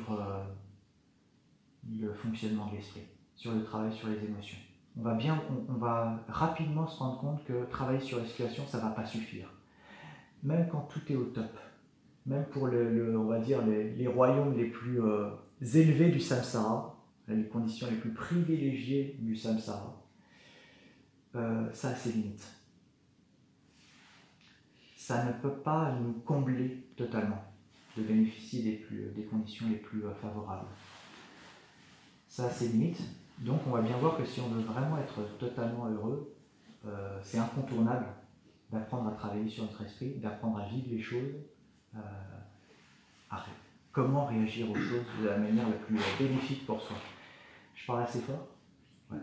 le fonctionnement de l'esprit, sur le travail sur les émotions. On va rapidement se rendre compte que travailler sur la situation, ça ne va pas suffire. Même quand tout est au top, même pour on va dire les royaumes les plus élevés du samsara, les conditions les plus privilégiées du samsara, ça a ses limites. Ça ne peut pas nous combler totalement, de bénéficier des conditions les plus favorables. Ça a ses limites, donc on va bien voir que si on veut vraiment être totalement heureux, c'est incontournable d'apprendre à travailler sur notre esprit, d'apprendre à vivre les choses, comment réagir aux choses de la manière la plus bénéfique pour soi. Je parle assez fort ? Ouais.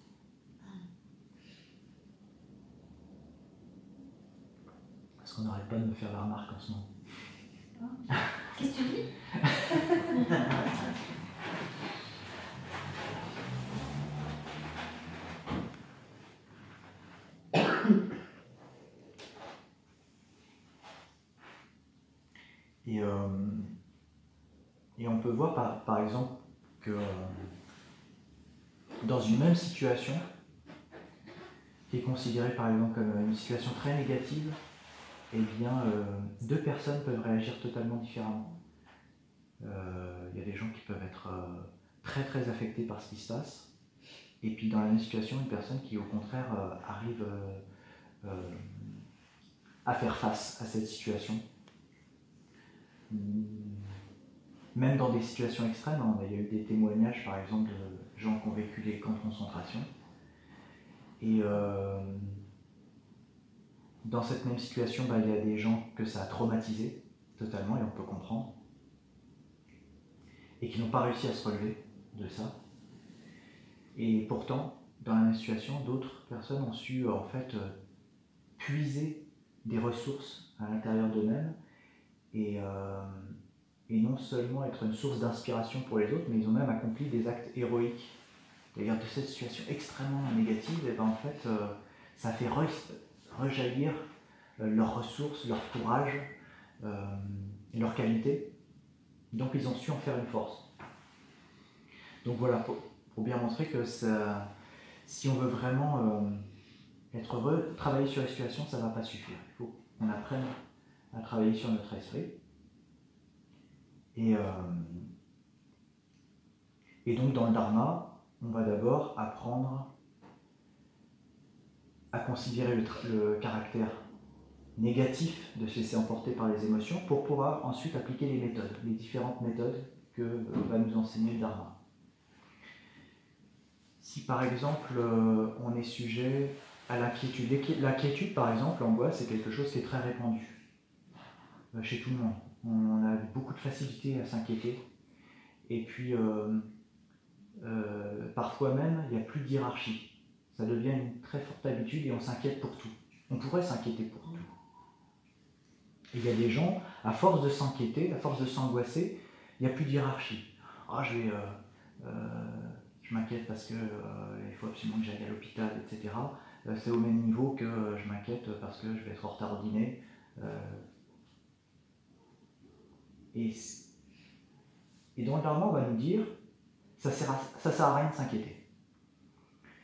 Parce qu'on n'arrête pas de me faire la remarque en ce moment. Qu'est-ce que tu dis? Et on peut voir par exemple que dans une même situation, qui est considérée par exemple comme une situation très négative, eh bien, deux personnes peuvent réagir totalement différemment. Il y a des gens qui peuvent être très très affectés par ce qui se passe, et puis dans la même situation, une personne qui au contraire arrive à faire face à cette situation. Même dans des situations extrêmes, il y a eu des témoignages par exemple de gens qui ont vécu des camps de concentration, et dans cette même situation, il y a des gens que ça a traumatisé totalement, et on peut comprendre, et qui n'ont pas réussi à se relever de ça. Et pourtant, dans la même situation, d'autres personnes ont su en fait puiser des ressources à l'intérieur d'eux-mêmes, et non seulement être une source d'inspiration pour les autres, mais ils ont même accompli des actes héroïques. C'est-à-dire de cette situation extrêmement négative, et en fait, ça a fait rejaillir leurs ressources, leur courage et leur qualité. Donc ils ont su en faire une force. Donc voilà, pour bien montrer que si on veut vraiment être heureux, travailler sur la situation, ça ne va pas suffire. Il faut qu'on apprenne à travailler sur notre esprit. Et donc dans le Dharma, on va d'abord apprendre à considérer le caractère négatif de se laisser emporter par les émotions pour pouvoir ensuite appliquer les méthodes, les différentes méthodes que va nous enseigner le Dharma. Si par exemple on est sujet à l'inquiétude, l'inquiétude par exemple en bois, c'est quelque chose qui est très répandu chez tout le monde. On a beaucoup de facilité à s'inquiéter, et puis parfois même il n'y a plus de hiérarchie. Ça devient une très forte habitude et on s'inquiète pour tout. On pourrait s'inquiéter pour tout. Et il y a des gens, à force de s'inquiéter, à force de s'angoisser, il n'y a plus de hiérarchie. Je m'inquiète parce qu'il faut absolument que j'aille à l'hôpital, etc. C'est au même niveau que je m'inquiète parce que je vais être en retard au dîner. Et dans le Dharma, on va nous dire, ça sert à rien de s'inquiéter.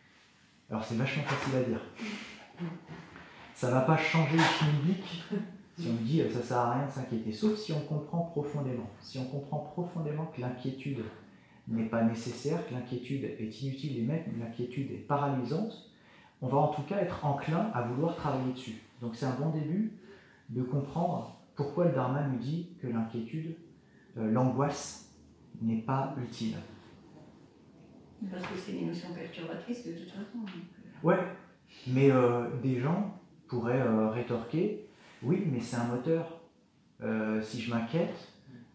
Alors c'est vachement facile à dire. Ça ne va pas changer le schmilblick Si on me dit ça sert à rien de s'inquiéter, sauf si on comprend profondément. Si on comprend profondément que l'inquiétude n'est pas nécessaire, que l'inquiétude est inutile et même que l'inquiétude est paralysante, on va en tout cas être enclin à vouloir travailler dessus. Donc c'est un bon début de comprendre pourquoi le Dharma nous dit que l'inquiétude, l'angoisse n'est pas utile. Parce que c'est une émotion perturbatrice de toute façon. Ouais, mais des gens pourraient rétorquer, oui, mais c'est un moteur. Si je m'inquiète,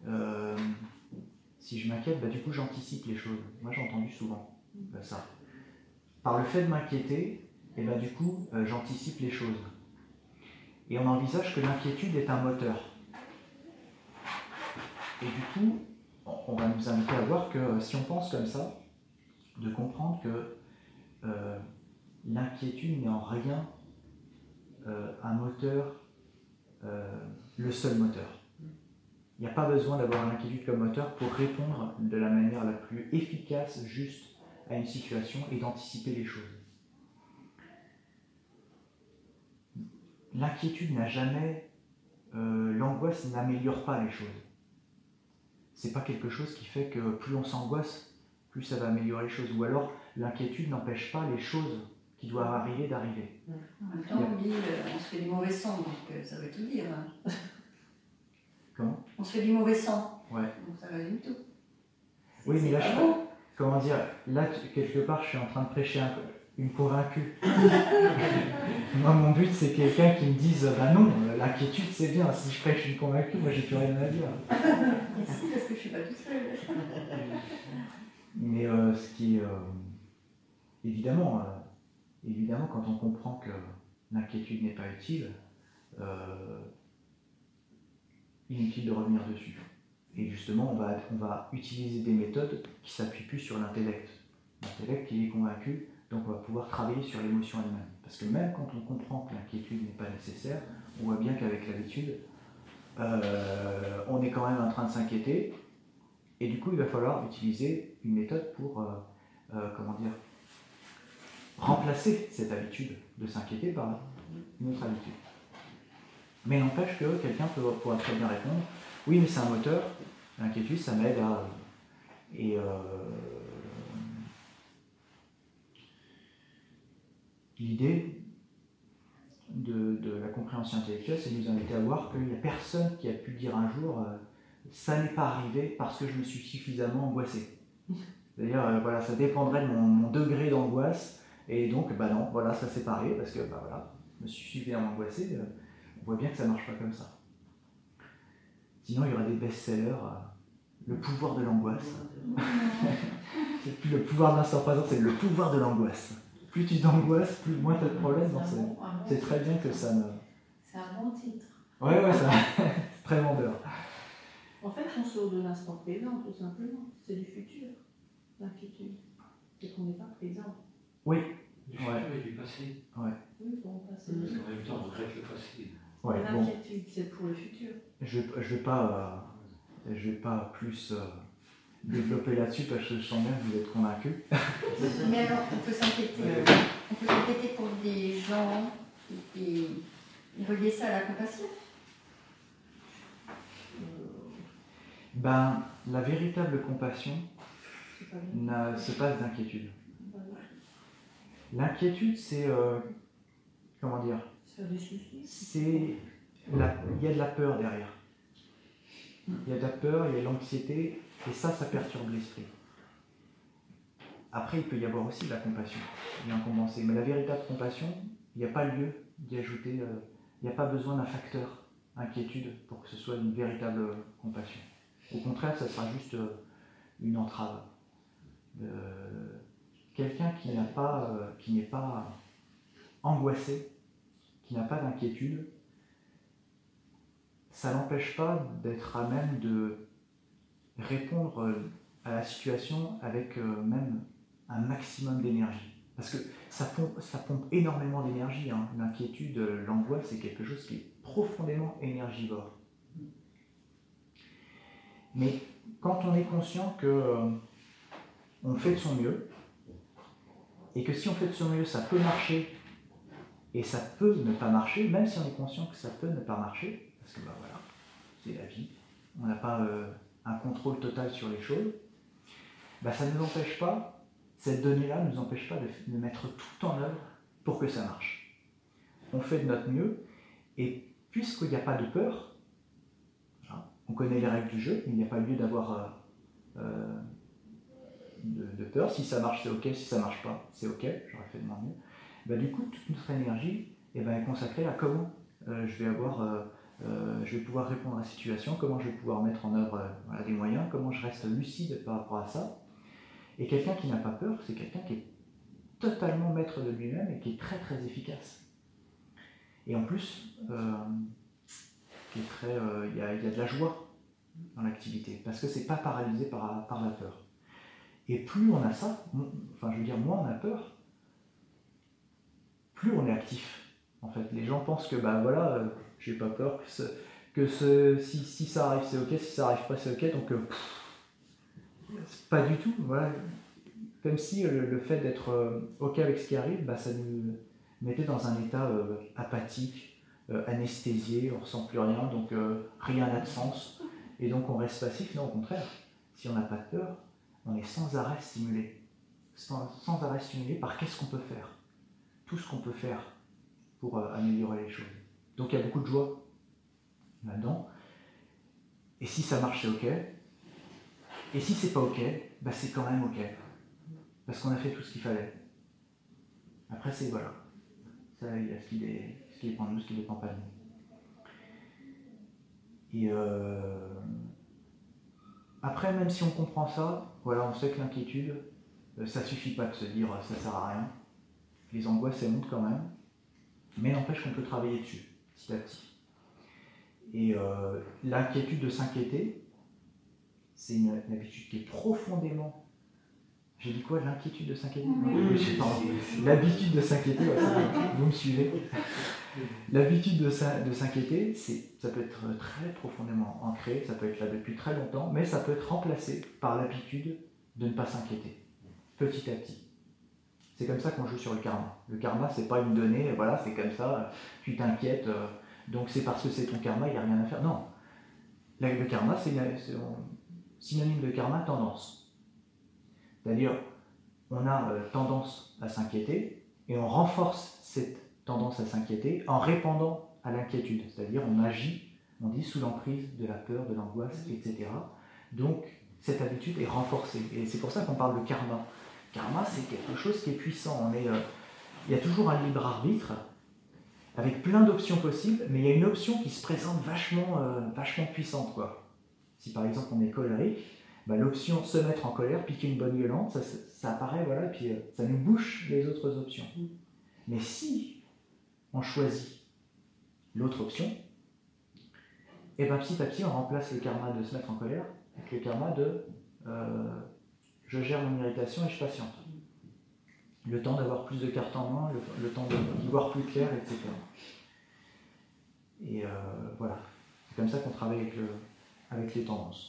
bah, du coup j'anticipe les choses. Moi j'ai entendu souvent ça. Par le fait de m'inquiéter, et bah, du coup j'anticipe les choses. Et on envisage que l'inquiétude est un moteur. Et du coup, on va nous inviter à voir que si on pense comme ça, de comprendre que l'inquiétude n'est en rien un moteur, le seul moteur. Il n'y a pas besoin d'avoir l'inquiétude comme moteur pour répondre de la manière la plus efficace, juste à une situation et d'anticiper les choses. L'inquiétude n'a jamais, l'angoisse n'améliore pas les choses. C'est pas quelque chose qui fait que plus on s'angoisse, plus ça va améliorer les choses. Ou alors l'inquiétude n'empêche pas les choses qui doivent arriver d'arriver. En même temps, on dit on se fait du mauvais sang, donc ça veut tout dire. Hein. Comment ? On se fait du mauvais sang. Ouais. Donc ça résume tout. Oui, mais là, pas beau. comment dire, là, quelque part, je suis en train de prêcher une convaincue. Moi, mon but, c'est quelqu'un qui me dise, bah non, l'inquiétude, c'est bien. Si je prêche une convaincue, moi, j'ai plus rien à dire. Merci, parce que je suis pas tout seul. Mais ce qui est, évidemment, quand on comprend que l'inquiétude n'est pas utile, inutile de revenir dessus. Et justement, on va utiliser des méthodes qui s'appuient plus sur l'intellect. L'intellect qui est convaincu, donc on va pouvoir travailler sur l'émotion elle-même. Parce que même quand on comprend que l'inquiétude n'est pas nécessaire, on voit bien qu'avec l'habitude, on est quand même en train de s'inquiéter. Et du coup, il va falloir utiliser une méthode pour, remplacer cette habitude de s'inquiéter par une autre habitude. Mais n'empêche que quelqu'un pourra très bien répondre, oui, mais c'est un moteur, l'inquiétude, ça m'aide à... Et l'idée de la compréhension intellectuelle, c'est de nous inviter à voir qu'il n'y a personne qui a pu dire un jour ça n'est pas arrivé parce que je me suis suffisamment angoissé. D'ailleurs, voilà, ça dépendrait de mon degré d'angoisse, et donc, bah non, voilà, ça s'est pas arrivé parce que, bah voilà, je me suis suffisamment angoissé, on voit bien que ça ne marche pas comme ça. Sinon, il y aura des best-sellers, le pouvoir de l'angoisse. C'est plus le pouvoir de l'instant présent, c'est le pouvoir de l'angoisse. Plus tu t'angoisses, plus moins tu as de problèmes. C'est très bien que ça ne... C'est un bon titre. Ouais, c'est très vendeur. En fait, on sort de l'instant présent, tout simplement. C'est du futur, l'inquiétude. C'est qu'on n'est pas présent. Oui. Du futur et du passé. Ouais. Oui, bon, passé. Parce qu'en même temps, on regrette le passé. Ouais, l'inquiétude, c'est pour le futur. Je vais pas plus développer là-dessus parce que je sens bien que vous êtes convaincus. Mais alors, on peut s'inquiéter pour des gens et relier ça à la compassion. Ben, la véritable compassion se passe d'inquiétude. L'inquiétude, c'est... comment dire ? Il y a de la peur derrière. Il y a de la peur, il y a de l'anxiété, et ça perturbe l'esprit. Après, il peut y avoir aussi de la compassion, bien commencer. Mais la véritable compassion, il n'y a pas lieu d'y ajouter, il n'y a pas besoin d'un facteur inquiétude pour que ce soit une véritable compassion. Au contraire, ça sera juste une entrave. Quelqu'un qui n'est pas angoissé, qui n'a pas d'inquiétude, ça n'empêche pas d'être à même de répondre à la situation avec même un maximum d'énergie. Parce que ça pompe énormément d'énergie. Hein. L'inquiétude, l'angoisse, c'est quelque chose qui est profondément énergivore. Mais quand on est conscient qu'on fait de son mieux, et que si on fait de son mieux, ça peut marcher, et ça peut ne pas marcher, même si on est conscient que ça peut ne pas marcher, parce que bah, voilà, c'est la vie, on n'a pas un contrôle total sur les choses, bah, ça ne nous empêche pas, cette donnée-là ne nous empêche pas de mettre tout en œuvre pour que ça marche. On fait de notre mieux, et puisqu'il n'y a pas de peur, voilà, on connaît les règles du jeu, il n'y a pas lieu d'avoir de peur. Si ça marche, c'est ok. Si ça marche pas, c'est ok. J'aurais fait de mon mieux. Bah, du coup, toute notre énergie est consacrée à comment je vais pouvoir répondre à la situation, comment je vais pouvoir mettre en œuvre des moyens, comment je reste lucide par rapport à ça. Et quelqu'un qui n'a pas peur, c'est quelqu'un qui est totalement maître de lui-même et qui est très très efficace. Et en plus, il y a de la joie dans l'activité, parce que c'est pas paralysé par la peur. Et plus on a ça, moins on a peur, plus on est actif. En fait, les gens pensent que j'ai pas peur, si ça arrive c'est ok, si ça arrive pas c'est ok, donc pas du tout. Voilà. Comme si le fait d'être ok avec ce qui arrive, ça nous mettait dans un état apathique, anesthésié, on ressent plus rien, donc rien n'a de sens, et donc on reste passif. Non, au contraire, si on n'a pas de peur, on est sans arrêt stimulé. Sans arrêt stimulé par qu'est-ce qu'on peut faire. Tout ce qu'on peut faire pour améliorer les choses. Donc il y a beaucoup de joie là-dedans. Et si ça marche, c'est ok. Et si c'est pas ok, c'est quand même ok. Parce qu'on a fait tout ce qu'il fallait. Après, c'est voilà. Ça, il y a ce qui dépend de nous, ce qui dépend pas de nous. Et après, même si on comprend ça, voilà, on sait que l'inquiétude, ça suffit pas de se dire ça sert à rien. Les angoisses, elles montent quand même. Mais n'empêche qu'on peut travailler dessus, petit à petit. Et l'inquiétude de s'inquiéter, c'est une habitude qui est profondément... J'ai dit quoi, l'inquiétude de s'inquiéter? L'habitude de s'inquiéter, vous me suivez? L'habitude de s'inquiéter, ça peut être très profondément ancré, ça peut être là depuis très longtemps, mais ça peut être remplacé par l'habitude de ne pas s'inquiéter, petit à petit. C'est comme ça qu'on joue sur le karma. Le karma, c'est pas une donnée, voilà, c'est comme ça, tu t'inquiètes, donc c'est parce que c'est ton karma, il n'y a rien à faire. Non. Le karma, c'est synonyme de karma, tendance. C'est-à-dire, on a tendance à s'inquiéter, et on renforce cette tendance à s'inquiéter en répondant à l'inquiétude. C'est-à-dire, on agit, on dit, sous l'emprise de la peur, de l'angoisse, etc. Donc, cette habitude est renforcée. Et c'est pour ça qu'on parle de karma. Karma, c'est quelque chose qui est puissant. Il y a toujours un libre arbitre, avec plein d'options possibles, mais il y a une option qui se présente vachement puissante, quoi. Si par exemple on est colérique, l'option se mettre en colère, piquer une bonne gueulante, ça apparaît, voilà, et puis ça nous bouche les autres options. Mais si on choisit l'autre option, et petit à petit on remplace le karma de se mettre en colère avec le karma de je gère mon irritation et je patiente. Le temps d'avoir plus de cartes en main, le temps d'y voir plus clair, etc. Et voilà, c'est comme ça qu'on travaille avec les tendances.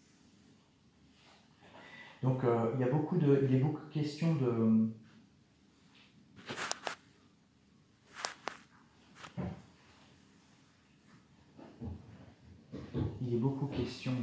Donc il est beaucoup question de... Il est beaucoup question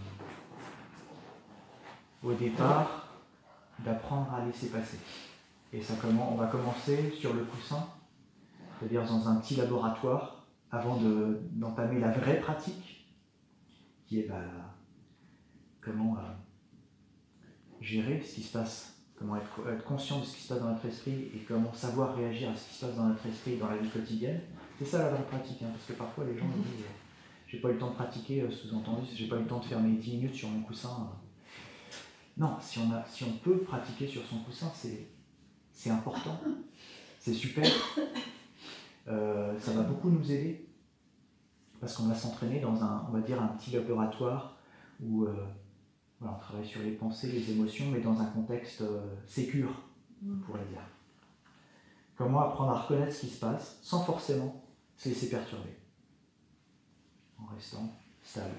au départ, d'apprendre à laisser passer. Et on va commencer sur le coussin, c'est-à-dire dans un petit laboratoire, avant d'entamer la vraie pratique, qui est comment gérer ce qui se passe, comment être conscient de ce qui se passe dans notre esprit et comment savoir réagir à ce qui se passe dans notre esprit et dans la vie quotidienne. C'est ça la vraie pratique, parce que parfois les gens me disent j'ai pas eu le temps de pratiquer, sous-entendu, j'ai pas eu le temps de faire mes 10 minutes sur mon coussin. Non, si on peut pratiquer sur son coussin, c'est important, c'est super, ça va beaucoup nous aider, parce qu'on va s'entraîner dans un petit laboratoire où on travaille sur les pensées, les émotions, mais dans un contexte sécure, on pourrait dire. Comment apprendre à reconnaître ce qui se passe sans forcément se laisser perturber, en restant stable.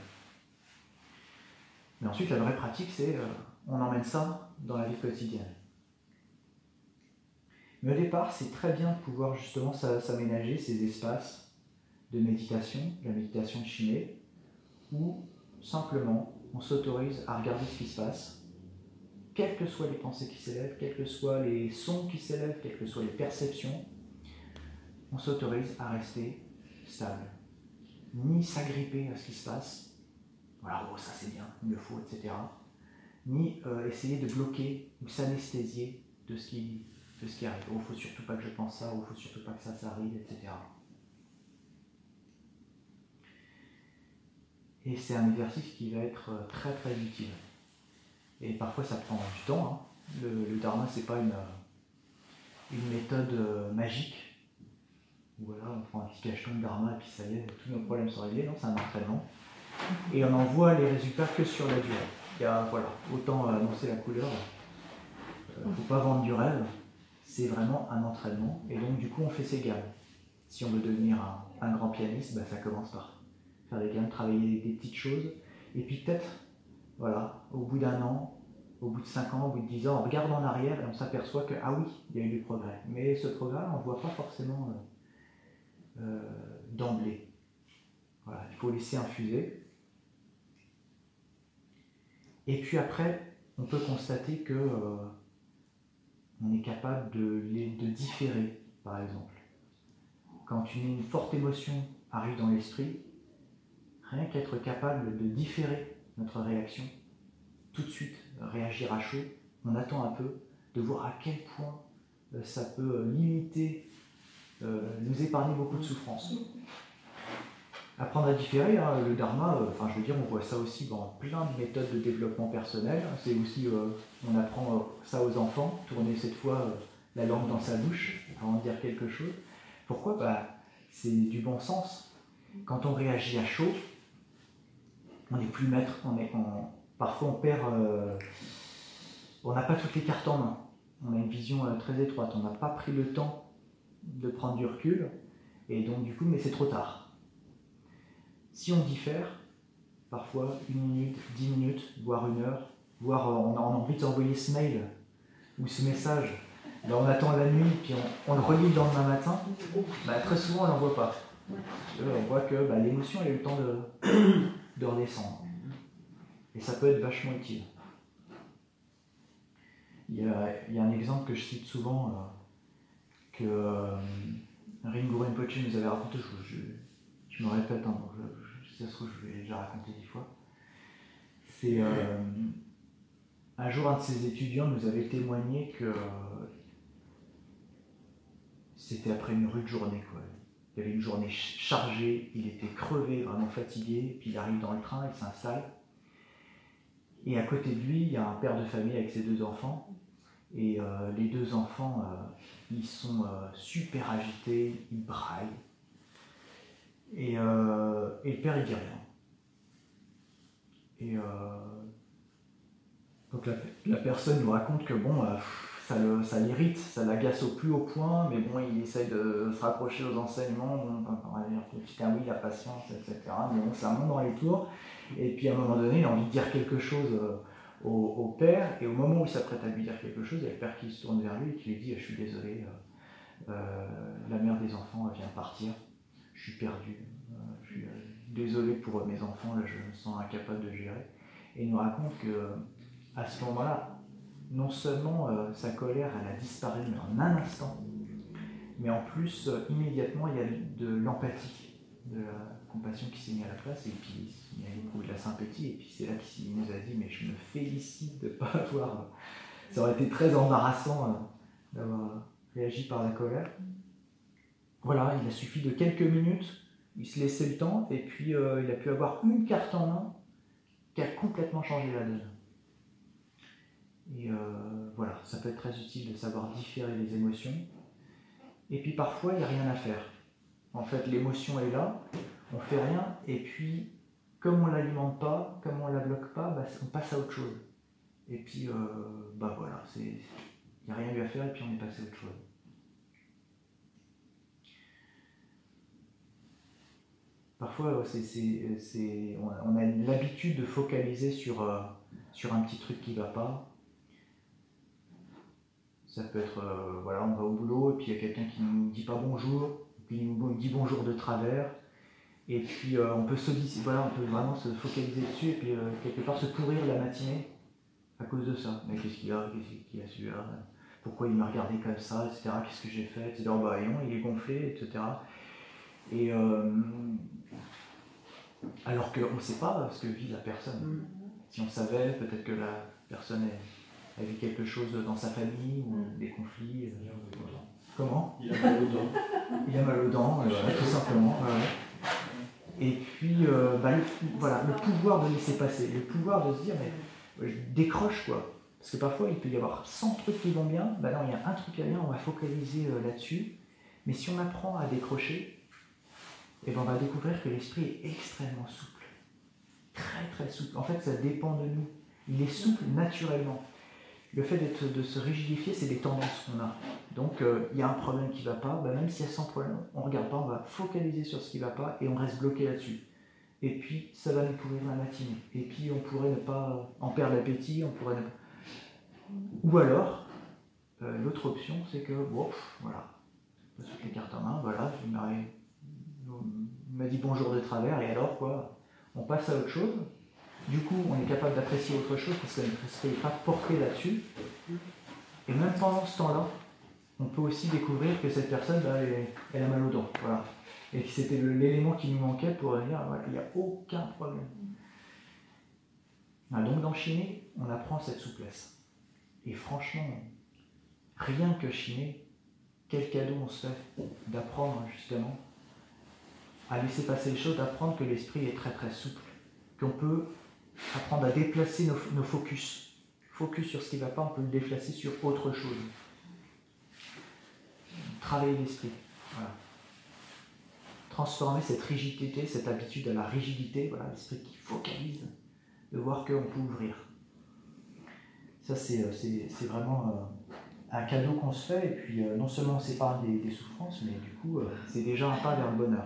Mais ensuite, la vraie pratique, c'est on emmène ça dans la vie quotidienne. Mais au départ, c'est très bien de pouvoir justement s'aménager ces espaces de méditation, la méditation de Shiné, où simplement on s'autorise à regarder ce qui se passe, quelles que soient les pensées qui s'élèvent, quels que soient les sons qui s'élèvent, quelles que soient les perceptions, on s'autorise à rester stable, ni s'agripper à ce qui se passe, voilà, oh ça c'est bien, il me faut, etc., ni essayer de bloquer ou s'anesthésier de ce qui arrive. Oh, il ne faut surtout pas que je pense ça, ou il ne faut surtout pas que ça arrive, etc. Et c'est un exercice qui va être très très utile. Et parfois ça prend du temps. Hein. Le dharma, c'est pas une méthode magique. Voilà, on prend un petit cacheton de dharma et puis ça y est, tous nos problèmes sont réglés. Non, c'est un entraînement. Et on en voit les résultats que sur la durée. Il y a, voilà, autant annoncer la couleur. Il ne faut pas vendre du rêve. C'est vraiment un entraînement. Et donc du coup, on fait ses gammes. Si on veut devenir un grand pianiste, ça commence par faire des gammes, travailler des petites choses. Et puis peut-être, voilà, au bout d'un an, au bout de 5 ans, au bout de 10 ans, on regarde en arrière et on s'aperçoit que, ah oui, il y a eu du progrès. Mais ce progrès, on ne voit pas forcément d'emblée. Voilà, il faut laisser infuser. Et puis après, on peut constater que on est capable de différer, par exemple. Quand une forte émotion arrive dans l'esprit, rien qu'être capable de différer notre réaction, tout de suite réagir à chaud, on attend un peu de voir à quel point ça peut limiter, nous épargner beaucoup de souffrance. Apprendre à différer, hein, le dharma, on voit ça aussi dans plein de méthodes de développement personnel. C'est aussi, on apprend ça aux enfants, tourner cette fois la langue dans sa bouche avant de dire quelque chose. Pourquoi ? C'est du bon sens. Quand on réagit à chaud, on n'est plus maître, parfois on perd, on n'a pas toutes les cartes en main. On a une vision très étroite, on n'a pas pris le temps de prendre du recul, et donc du coup, mais c'est trop tard. Si on diffère, parfois 1 minute, 10 minutes, voire 1 heure, voire on a envie d'envoyer ce mail ou ce message, on attend la nuit, puis on le relit le lendemain matin, très souvent on ne l'envoie pas. On voit que l'émotion elle a eu le temps de redescendre. Et ça peut être vachement utile. Il y a un exemple que je cite souvent, que Rinpoche Rinpoche nous avait raconté, je me répète, si ça se trouve je l'ai déjà raconté 10 fois. C'est un jour un de ses étudiants nous avait témoigné que c'était après une rude journée, quoi. Il y avait une journée chargée, il était crevé, vraiment fatigué, puis il arrive dans le train, il s'installe. Et à côté de lui, il y a un père de famille avec ses 2 enfants. Et les 2 enfants, ils sont super agités, ils braillent. Et le père, il dit rien. Et donc la personne nous raconte que ça l'irrite, ça l'agace au plus haut point, mais il essaye de se rapprocher aux enseignements, on va dire putain oui, la patience, etc. Mais ça monte dans les tours. Et puis à un moment donné, il a envie de dire quelque chose au père, et au moment où il s'apprête à lui dire quelque chose, il y a le père qui se tourne vers lui et qui lui dit « Je suis désolé, la mère des enfants vient de partir, je suis perdu, je suis désolé pour mes enfants, là, je me sens incapable de gérer. » Et il nous raconte qu'à ce moment-là, non seulement sa colère elle a disparu en un instant, mais en plus, immédiatement, il y a de l'empathie, de la compassion qui s'est mise à la place, et puis il a éprouvé de la sympathie, et puis c'est là qu'il nous a dit « Mais je me félicite de ne pas avoir... » Ça aurait été très embarrassant d'avoir réagi par la colère. Voilà, il a suffi de quelques minutes, il se laissait le temps, et puis il a pu avoir une carte en main qui a complètement changé la donne. Et voilà, ça peut être très utile de savoir différer les émotions. Et puis parfois, il n'y a rien à faire. En fait, l'émotion est là, on ne fait rien, et puis, comme on ne l'alimente pas, comme on ne la bloque pas, on passe à autre chose. Et puis, voilà, il n'y a rien eu à faire, et puis on est passé à autre chose. Parfois, on a l'habitude de focaliser sur un petit truc qui ne va pas. Ça peut être, on va au boulot, et puis il y a quelqu'un qui ne nous dit pas bonjour, puis il nous dit bonjour de travers, Et puis on peut voilà, on peut vraiment se focaliser dessus et puis quelque part se pourrir la matinée à cause de ça. Mais qu'est-ce qu'il y a celui-là? Pourquoi il m'a regardé comme ça, etc. Qu'est-ce que j'ai fait, etc. Bah non, il est gonflé, etc. Et alors qu'on ne sait pas ce que vit la personne. Si on savait, peut-être que la personne a vu quelque chose dans sa famille ou des conflits. Il a mal aux dents. Comment? Il a mal aux dents. Il a mal aux dents, tout simplement. Et puis, voilà, le pouvoir de laisser passer, le pouvoir de se dire, mais je décroche quoi. Parce que parfois, il peut y avoir 100 trucs qui vont bien, bah non, il y a un truc à bien, on va focaliser là-dessus. Mais si on apprend à décrocher, et ben on va découvrir que l'esprit est extrêmement souple. Très très souple. En fait, ça dépend de nous. Il est souple naturellement. Le fait de se rigidifier, c'est des tendances qu'on a. Donc, il y a un problème qui ne va pas, bah, même s'il y a 100 problèmes, on ne regarde pas, on va focaliser sur ce qui ne va pas et on reste bloqué là-dessus. Et puis, ça va nous pourrir la matinée. Et puis, on pourrait ne pas en perdre l'appétit, on pourrait ne pas... Ou alors, l'autre option, c'est que, bon, voilà, je saute les cartes en main, voilà, il m'a dit bonjour de travers, et alors, quoi, on passe à autre chose. Du coup, on est capable d'apprécier autre chose parce que notre esprit n'est pas porté là-dessus. Et même pendant ce temps-là, on peut aussi découvrir que cette personne, bah, elle a mal aux dents. Voilà. Et que c'était l'élément qui nous manquait pour dire voilà, il n'y a aucun problème. Donc dans chiner, on apprend cette souplesse. Et franchement, rien que chiner, quel cadeau on se fait d'apprendre justement à laisser passer les choses, d'apprendre que l'esprit est très très souple, qu'on peut apprendre à déplacer nos focus. Focus sur ce qui ne va pas, on peut le déplacer sur autre chose. Travailler l'esprit. Voilà. Transformer cette rigidité, cette habitude à la rigidité, voilà, l'esprit qui focalise, de voir qu'on peut ouvrir. Ça, c'est vraiment un cadeau qu'on se fait, et puis non seulement on s'épargne des souffrances, mais du coup, c'est déjà un pas vers le bonheur.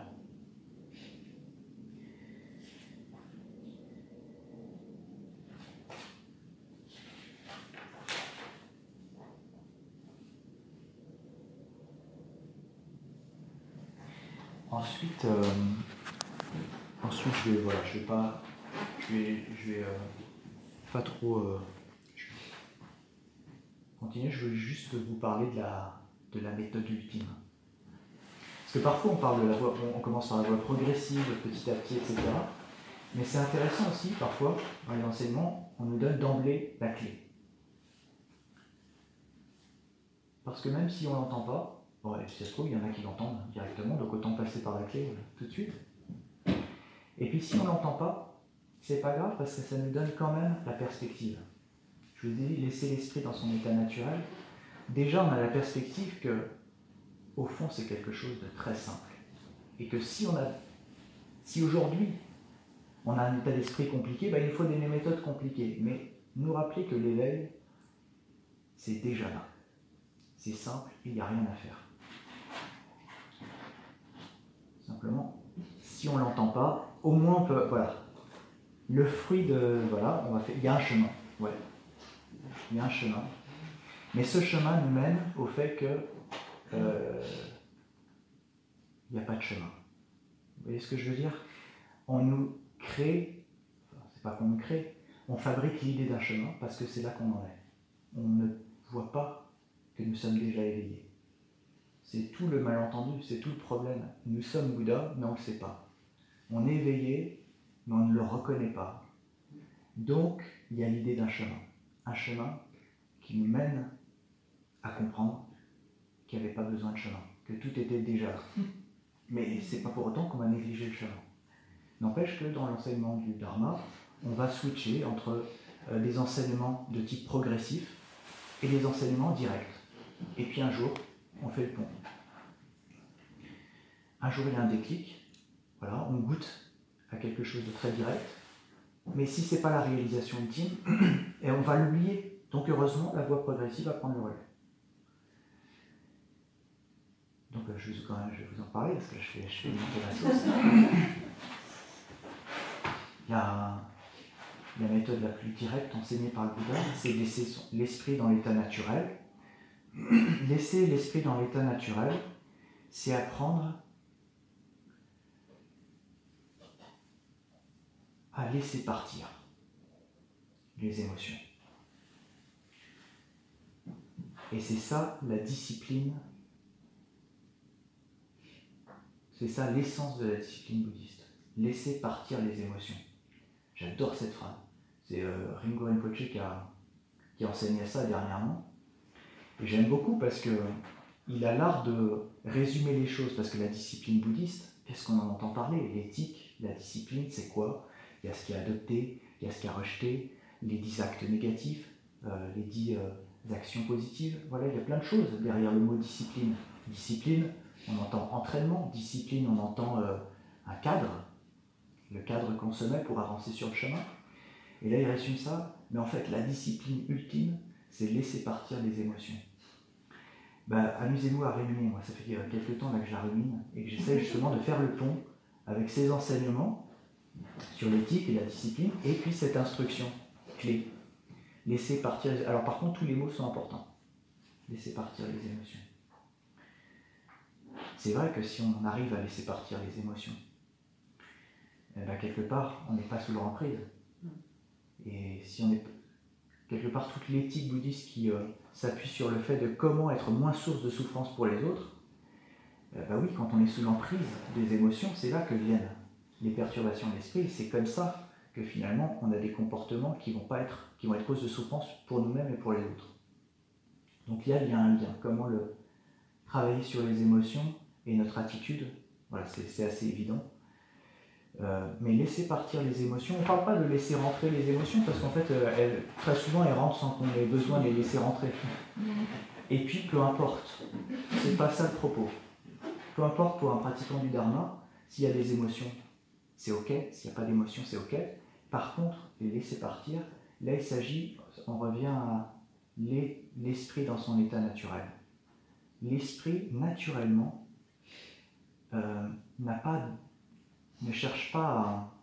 Ensuite, je vais pas trop continuer. Je veux juste vous parler de la méthode ultime. Parce que parfois on parle de la voie, on commence par la voie progressive, petit à petit, etc. Mais c'est intéressant aussi, parfois, dans les enseignements, on nous donne d'emblée la clé. Parce que même si on ne l'entend pas, bon, si ça se trouve, il y en a qui l'entendent directement, donc autant passer par la clé tout de suite. Et puis si on ne l'entend pas, c'est pas grave parce que ça nous donne quand même la perspective. Je vous ai dit, laisser l'esprit dans son état naturel. Déjà, on a la perspective que, au fond, c'est quelque chose de très simple. Et que si aujourd'hui, on a un état d'esprit compliqué, il faut des méthodes compliquées. Mais nous rappeler que l'éveil, c'est déjà là. C'est simple, il n'y a rien à faire. Simplement, si on ne l'entend pas, au moins on peut, voilà. Le fruit de, voilà, il y a un chemin, ouais. Il y a un chemin. Mais ce chemin nous mène au fait que il n'y a pas de chemin. Vous voyez ce que je veux dire? On nous crée, c'est pas qu'on nous crée, on fabrique l'idée d'un chemin parce que c'est là qu'on en est. On ne voit pas que nous sommes déjà éveillés. C'est tout le malentendu, c'est tout le problème. Nous sommes Bouddha, mais on ne le sait pas. On est éveillé, mais on ne le reconnaît pas. Donc, il y a l'idée d'un chemin. Un chemin qui nous mène à comprendre qu'il n'y avait pas besoin de chemin, que tout était déjà là. Mais ce n'est pas pour autant qu'on va négliger le chemin. N'empêche que dans l'enseignement du Dharma, on va switcher entre des enseignements de type progressif et des enseignements directs. Et puis un jour, on fait le pont. Un jour, il y a un déclic, voilà, on goûte à quelque chose de très direct, mais si ce n'est pas la réalisation ultime, et on va l'oublier. Donc heureusement, la voie progressive va prendre le relais. Donc je vais vous en parler, parce que je fais monter la sauce. Il y a la méthode la plus directe enseignée par le Bouddha, c'est de laisser l'esprit dans l'état naturel. Laisser l'esprit dans l'état naturel, c'est apprendre à laisser partir les émotions. Et c'est ça la discipline, c'est ça l'essence de la discipline bouddhiste. Laisser partir les émotions. J'adore cette phrase. C'est Ringo Rinpoche qui a enseigné ça dernièrement. Et j'aime beaucoup parce qu'il a l'art de résumer les choses. Parce que la discipline bouddhiste, qu'est-ce qu'on en entend parler? L'éthique, la discipline, c'est quoi? Il y a ce qui est adopté, il y a ce qui est rejeté, les 10 actes négatifs, les 10 actions positives. Voilà, il y a plein de choses derrière le mot discipline. Discipline, on entend entraînement. Discipline, on entend un cadre. Le cadre qu'on se met pour avancer sur le chemin. Et là, il résume ça. Mais en fait, la discipline ultime, c'est laisser partir les émotions. Amusez-vous à ruminer. Moi, ça fait quelques temps là, que je la rumine et que j'essaie justement de faire le pont avec ces enseignements sur l'éthique et la discipline et puis cette instruction clé. Laisser partir. Alors par contre, tous les mots sont importants. Laisser partir les émotions. C'est vrai que si on arrive à laisser partir les émotions, quelque part, on n'est pas sous leur emprise. Et si on est quelque part toute l'éthique bouddhiste qui s'appuie sur le fait de comment être moins source de souffrance pour les autres, oui, quand on est sous l'emprise des émotions, c'est là que viennent les perturbations de l'esprit. C'est comme ça que finalement, on a des comportements qui vont être cause de souffrance pour nous-mêmes et pour les autres. Donc il y a un lien. Comment travailler sur les émotions et notre attitude, voilà, c'est assez évident. Mais laisser partir les émotions, on ne parle pas de laisser rentrer les émotions parce qu'en fait, très souvent, elles rentrent sans qu'on ait besoin de les laisser rentrer. Et puis, peu importe, c'est pas ça le propos. Peu importe pour un pratiquant du Dharma, s'il y a des émotions, c'est ok. S'il n'y a pas d'émotions, c'est ok. Par contre, les laisser partir, là, il s'agit, on revient à l'esprit dans son état naturel. L'esprit, naturellement, ne cherche pas à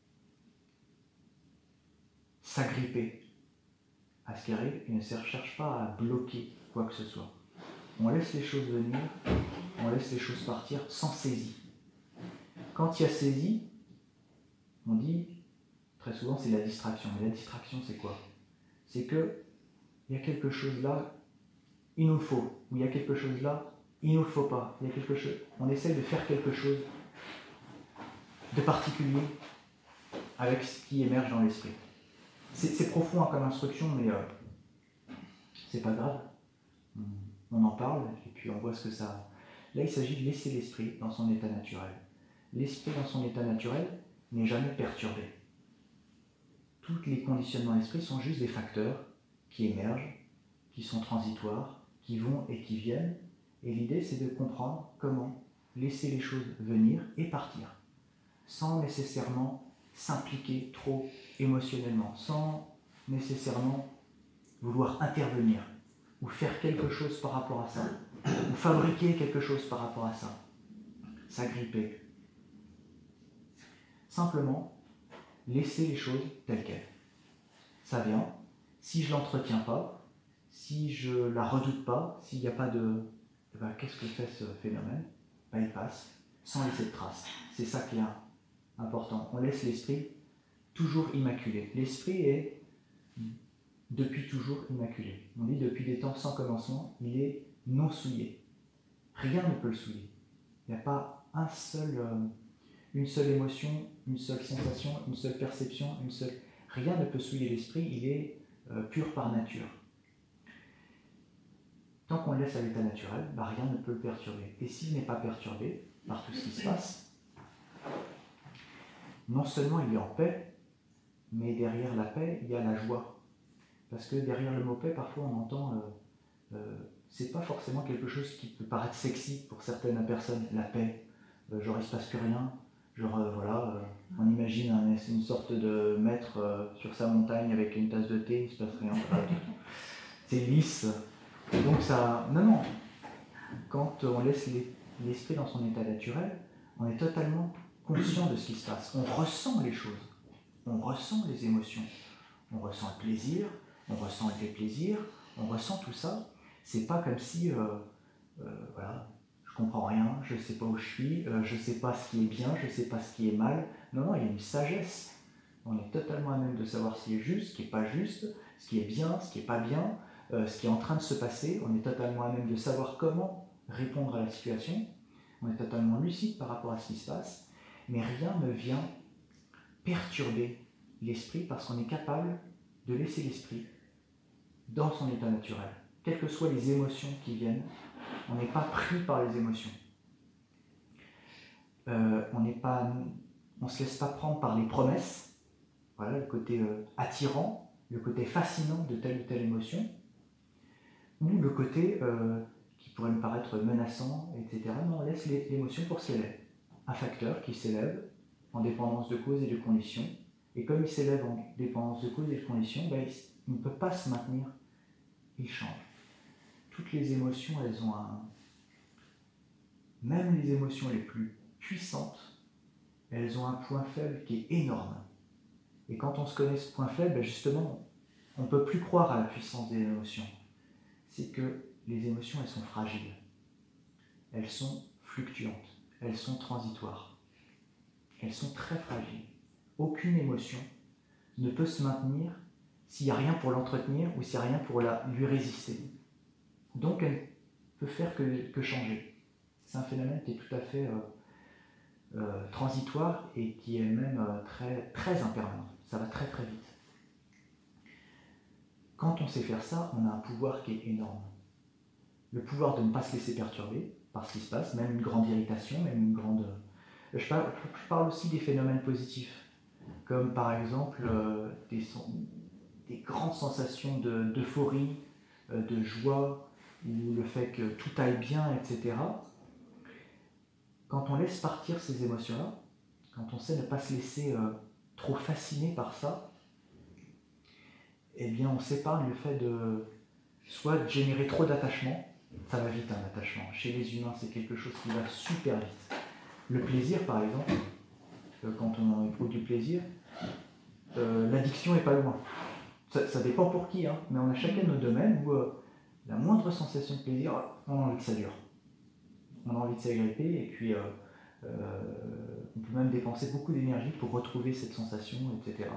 s'agripper à ce qui arrive et ne cherche pas à bloquer quoi que ce soit. On laisse les choses venir, on laisse les choses partir sans saisie. Quand il y a saisie, on dit, très souvent c'est la distraction. Mais la distraction c'est quoi? C'est que il y a quelque chose là, il nous le faut. Ou il y a quelque chose là, il ne nous le faut pas. Il y a quelque chose, on essaie de faire quelque chose de particulier avec ce qui émerge dans l'esprit. C'est profond comme instruction, mais c'est pas grave. On en parle et puis on voit ce que ça... Là, il s'agit de laisser l'esprit dans son état naturel. L'esprit dans son état naturel n'est jamais perturbé. Tous les conditionnements de l'esprit sont juste des facteurs qui émergent, qui sont transitoires, qui vont et qui viennent. Et l'idée, c'est de comprendre comment laisser les choses venir et partir, sans nécessairement s'impliquer trop émotionnellement, sans nécessairement vouloir intervenir, ou faire quelque chose par rapport à ça, ou fabriquer quelque chose par rapport à ça, s'agripper. Simplement, laisser les choses telles quelles. Ça vient, si je ne l'entretiens pas, si je ne la redoute pas, s'il n'y a pas de... qu'est-ce que fait ce phénomène? Il passe, sans laisser de traces. C'est ça qui est important. On laisse l'esprit toujours immaculé. L'esprit est depuis toujours immaculé. On dit depuis des temps sans commencement, il est non souillé. Rien ne peut le souiller. Il n'y a pas une seule émotion, une seule sensation, une seule perception, rien ne peut souiller l'esprit, il est pur par nature. Tant qu'on le laisse à l'état naturel, rien ne peut le perturber. Et s'il n'est pas perturbé par tout ce qui se passe, non seulement il est en paix, mais derrière la paix, il y a la joie. Parce que derrière le mot paix, parfois on entend, c'est pas forcément quelque chose qui peut paraître sexy pour certaines personnes, la paix. Genre il se passe plus rien, on imagine une sorte de maître sur sa montagne avec une tasse de thé, il se passe rien. C'est lisse. Et donc ça, non. Quand on laisse l'esprit dans son état naturel, on est totalement conscient de ce qui se passe. On ressent les choses, on ressent les émotions, on ressent le plaisir, on ressent le déplaisir, on ressent tout ça. C'est pas comme si, je comprends rien, je sais pas où je suis, je sais pas ce qui est bien, je sais pas ce qui est mal. Non, il y a une sagesse on est totalement à même de savoir ce qui est juste, ce qui n'est pas juste, ce qui est bien, ce qui n'est pas bien, ce qui est en train de se passer, on est totalement à même de savoir comment répondre à la situation, on est totalement lucide par rapport à ce qui se passe, mais rien ne vient perturber l'esprit parce qu'on est capable de laisser l'esprit dans son état naturel. Quelles que soient les émotions qui viennent, on n'est pas pris par les émotions. On ne se laisse pas prendre par les promesses, voilà, le côté attirant, le côté fascinant de telle ou telle émotion, ou le côté qui pourrait nous paraître menaçant, etc. Non, on laisse l'émotion pour ce qu'elle est. Un facteur qui s'élève en dépendance de cause et de conditions, et comme il s'élève en dépendance de cause et de conditions, il ne peut pas se maintenir, il change. Toutes les émotions, elles ont même les émotions les plus puissantes, elles ont un point faible qui est énorme. Et quand on se connaît ce point faible, justement, on ne peut plus croire à la puissance des émotions. C'est que les émotions, elles sont fragiles. Elles sont fluctuantes. Elles sont transitoires. Elles sont très fragiles. Aucune émotion ne peut se maintenir s'il n'y a rien pour l'entretenir ou s'il n'y a rien pour lui résister. Donc, elle ne peut faire que changer. C'est un phénomène qui est tout à fait transitoire et qui est même très, très impermanent. Ça va très très vite. Quand on sait faire ça, on a un pouvoir qui est énorme. Le pouvoir de ne pas se laisser perturber par ce qui se passe, même une grande irritation, même une grande... Je parle aussi des phénomènes positifs, comme par exemple des grandes sensations d'euphorie, de joie, ou le fait que tout aille bien, etc. Quand on laisse partir ces émotions-là, quand on sait ne pas se laisser trop fasciner par ça, eh bien on s'épargne le fait soit de générer trop d'attachement, ça va vite un attachement. Chez les humains, c'est quelque chose qui va super vite. Le plaisir, par exemple, quand on éprouve du plaisir, l'addiction n'est pas loin. Ça dépend pour qui, hein, mais on a chacun nos domaines où la moindre sensation de plaisir, on a envie que ça dure. On a envie de s'agripper et puis on peut même dépenser beaucoup d'énergie pour retrouver cette sensation, etc.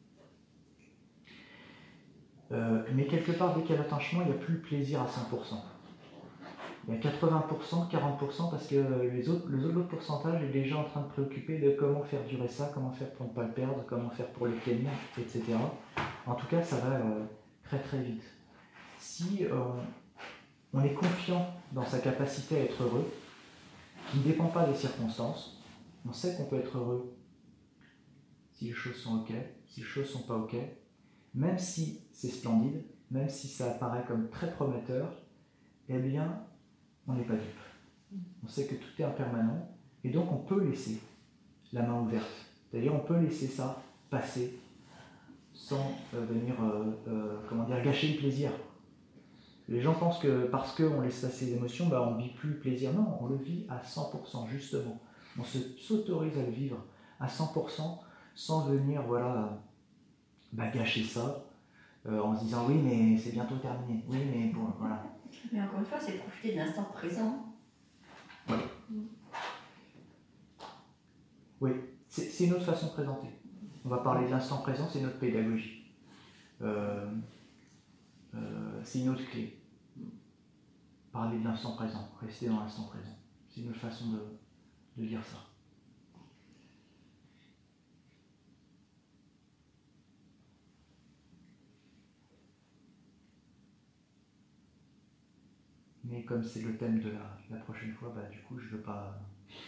Mais quelque part, dès qu'il y a l'attachement, il n'y a plus le plaisir à 100%. Il y a 80%, 40% parce que l'autre pourcentage est déjà en train de préoccuper de comment faire durer ça, comment faire pour ne pas le perdre, comment faire pour le tenir, etc. En tout cas, ça va très très vite. Si on est confiant dans sa capacité à être heureux, qui ne dépend pas des circonstances, on sait qu'on peut être heureux si les choses sont ok, si les choses ne sont pas ok, même si c'est splendide, même si ça apparaît comme très prometteur, eh bien, on n'est pas dupe. On sait que tout est impermanent, et donc on peut laisser la main ouverte. C'est-à-dire on peut laisser ça passer sans venir gâcher le plaisir. Les gens pensent que parce qu'on laisse passer les émotions, on ne vit plus le plaisir. Non, on le vit à 100%, justement. On s'autorise à le vivre à 100% sans venir gâcher ça en se disant oui, mais c'est bientôt terminé. Oui, mais bon, voilà. Mais encore une fois, c'est profiter de l'instant présent. Oui. Oui, c'est une autre façon de présenter. On va parler de l'instant présent, c'est notre pédagogie. C'est une autre clé. Parler de l'instant présent, rester dans l'instant présent. C'est une autre façon de dire ça. Mais comme c'est le thème de la prochaine fois, du coup, je ne veux pas...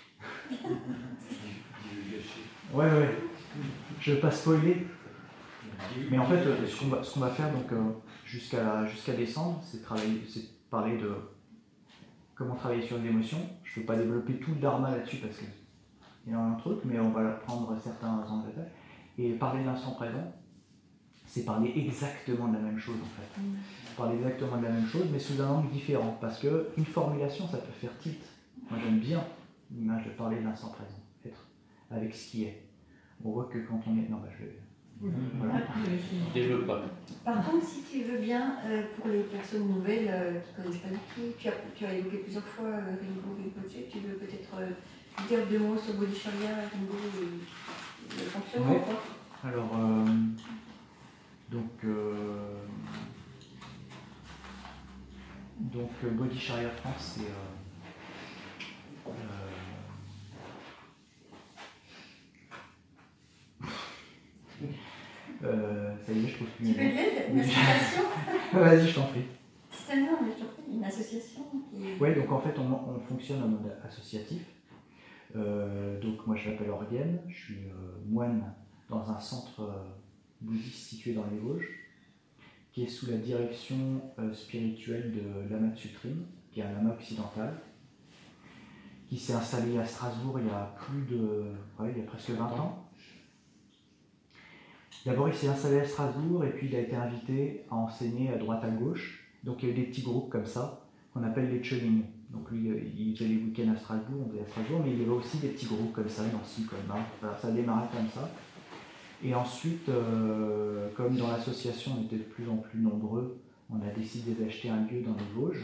Ouais. Je ne veux pas spoiler. Mais en fait, ce qu'on va faire donc, jusqu'à décembre, c'est parler de comment travailler sur les émotions. Je ne peux pas développer tout le dharma là-dessus parce qu'il y a un truc, mais on va prendre certains angles détails. Et parler de l'instant présent, c'est parler exactement de la même chose en fait. Parler exactement de la même chose, mais sous un angle différent. Parce qu'une formulation, ça peut faire tilt. Moi, j'aime bien l'image de parler de l'instant présent, être avec ce qui est. On voit que quand on est... Non, je vais... Voilà. Développe pas. Par contre, si tu veux bien, pour les personnes nouvelles qui ne connaissent pas du tout, tu as évoqué plusieurs fois Ringo Rinpoche, tu veux peut-être dire deux mots sur Bodhisattva, Ringo et le fonctionnement, quoi. Alors, Body Sharia France, c'est ça y est, je trouve plus. Tu veux de l'aide, une association? Vas-y, je t'en prie. C'est tellement, mais je t'en prie, une association qui... Oui, donc en fait, on fonctionne en mode associatif. Donc moi, je m'appelle Orguen, je suis moine dans un centre bouddhiste situé dans les Vosges, qui est sous la direction spirituelle de Lama Tsutrim, qui est un lama occidental, qui s'est installé à Strasbourg il y a il y a presque 20 ans. D'abord, il s'est installé à Strasbourg et puis il a été invité à enseigner à droite à gauche. Donc il y a eu des petits groupes comme ça, qu'on appelle les Choling. Donc lui, il faisait les week-ends à Strasbourg, on faisait à Strasbourg, mais il y avait aussi des petits groupes comme ça, Nancy, Colmar. Voilà, ça a démarré comme ça. Et ensuite, comme dans l'association on était de plus en plus nombreux, on a décidé d'acheter un lieu dans les Vosges,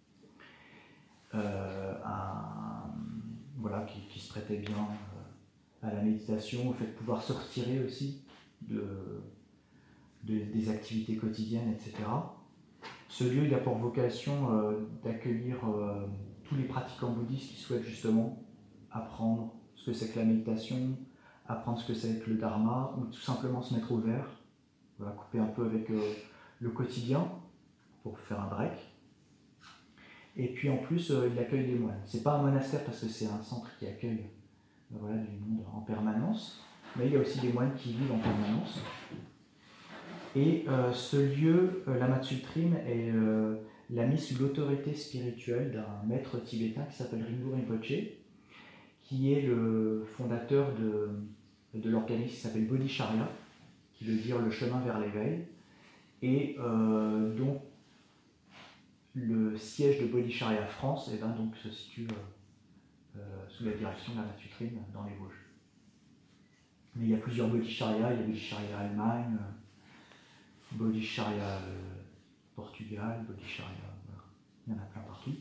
voilà, qui se prêtait bien à la méditation, au fait de pouvoir se retirer aussi des activités quotidiennes, etc. Ce lieu, il a pour vocation d'accueillir tous les pratiquants bouddhistes qui souhaitent justement apprendre ce que c'est que la méditation, apprendre ce que c'est que le dharma, ou tout simplement se mettre au vert, voilà, couper un peu avec le quotidien pour faire un break. Et puis en plus, il accueille des moines. C'est pas un monastère parce que c'est un centre qui accueille voilà, du monde en permanence, mais il y a aussi des moines qui vivent en permanence. Et ce lieu, Lama Tsutrim, l'a mis sous l'autorité spirituelle d'un maître tibétain qui s'appelle Rinpo Rinpoche, qui est le fondateur de l'organisme qui s'appelle Body Sharia, qui veut dire le chemin vers l'éveil, et donc le siège de Body Sharia France donc, se situe sous la direction de Lama Tsutrim dans les Vosges. Mais il y a plusieurs Body Sharia, il y a Body Sharia Allemagne, Body Sharia Portugal, Body Sharia, voilà. Il y en a plein partout.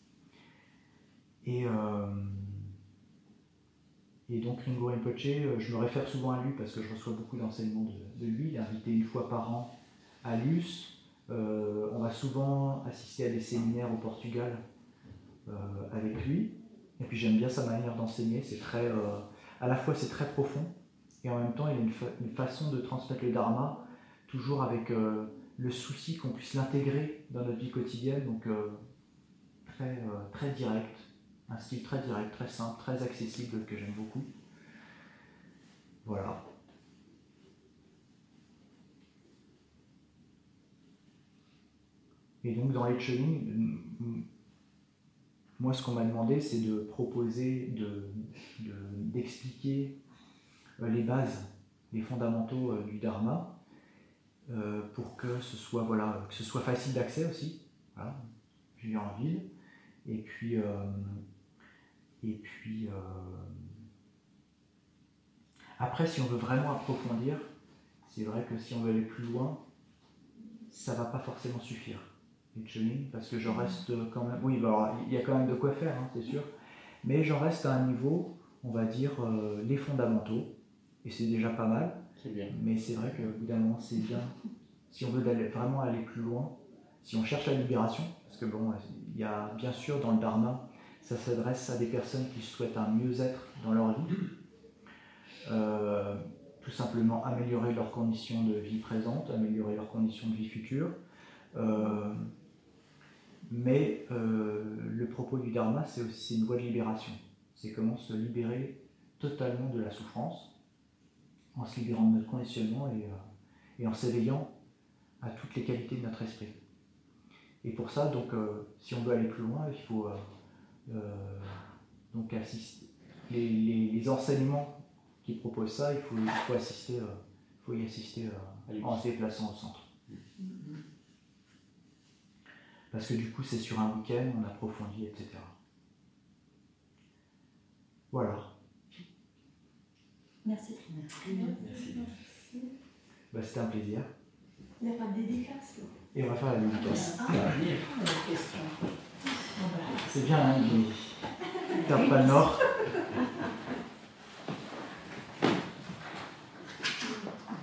Et donc Rinpo Rinpoche, je me réfère souvent à lui parce que je reçois beaucoup d'enseignements de lui. Il est invité une fois par an à Luce. On va souvent assister à des séminaires au Portugal avec lui. Et puis j'aime bien sa manière d'enseigner. C'est très, à la fois c'est très profond et en même temps il a une façon de transmettre le dharma toujours avec le souci qu'on puisse l'intégrer dans notre vie quotidienne, donc très direct, un style très direct, très simple, très accessible, que j'aime beaucoup. Voilà. Et donc dans les Choling, moi ce qu'on m'a demandé, c'est de proposer, d'expliquer les bases, les fondamentaux du dharma, pour que ce soit facile d'accès aussi. Voilà. Je vis en ville. Et puis après, si on veut vraiment approfondir, c'est vrai que si on veut aller plus loin, ça ne va pas forcément suffire, les Choling, parce que j'en reste quand même... Oui, alors, il y a quand même de quoi faire, hein, c'est sûr, mais j'en reste à un niveau, on va dire, les fondamentaux, et c'est déjà pas mal. C'est bien. Mais c'est vrai qu'au bout d'un moment, c'est bien. Si on veut vraiment aller plus loin, si on cherche la libération, parce que bon, il y a bien sûr dans le dharma, ça s'adresse à des personnes qui souhaitent un mieux-être dans leur vie, tout simplement améliorer leurs conditions de vie présente, améliorer leurs conditions de vie future. Mais le propos du dharma, c'est aussi une voie de libération. C'est comment se libérer totalement de la souffrance, en se libérant de notre conditionnement et en s'éveillant à toutes les qualités de notre esprit. Et pour ça, donc, si on veut aller plus loin, il faut donc assister. Les enseignements qui proposent ça, il faut y assister en se déplaçant au centre. Parce que du coup, c'est sur un week-end, on approfondit, etc. Voilà. Merci. Merci. Bah, c'était un plaisir. Il n'y a pas de dédicace, là. Et on va faire la dédicace. Question. C'est bien, hein, il tape pas le nord.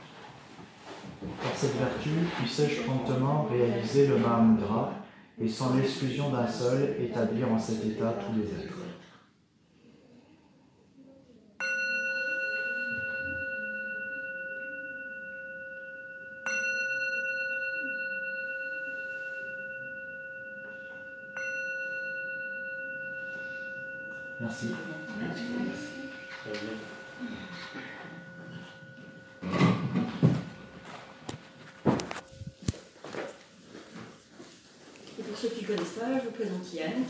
cette vertu, puissais-je promptement réaliser le Mahamudra et sans l'exclusion d'un seul, établir en cet état tous les êtres. Merci. Et pour ceux qui ne connaissent pas, je vous présente Yann.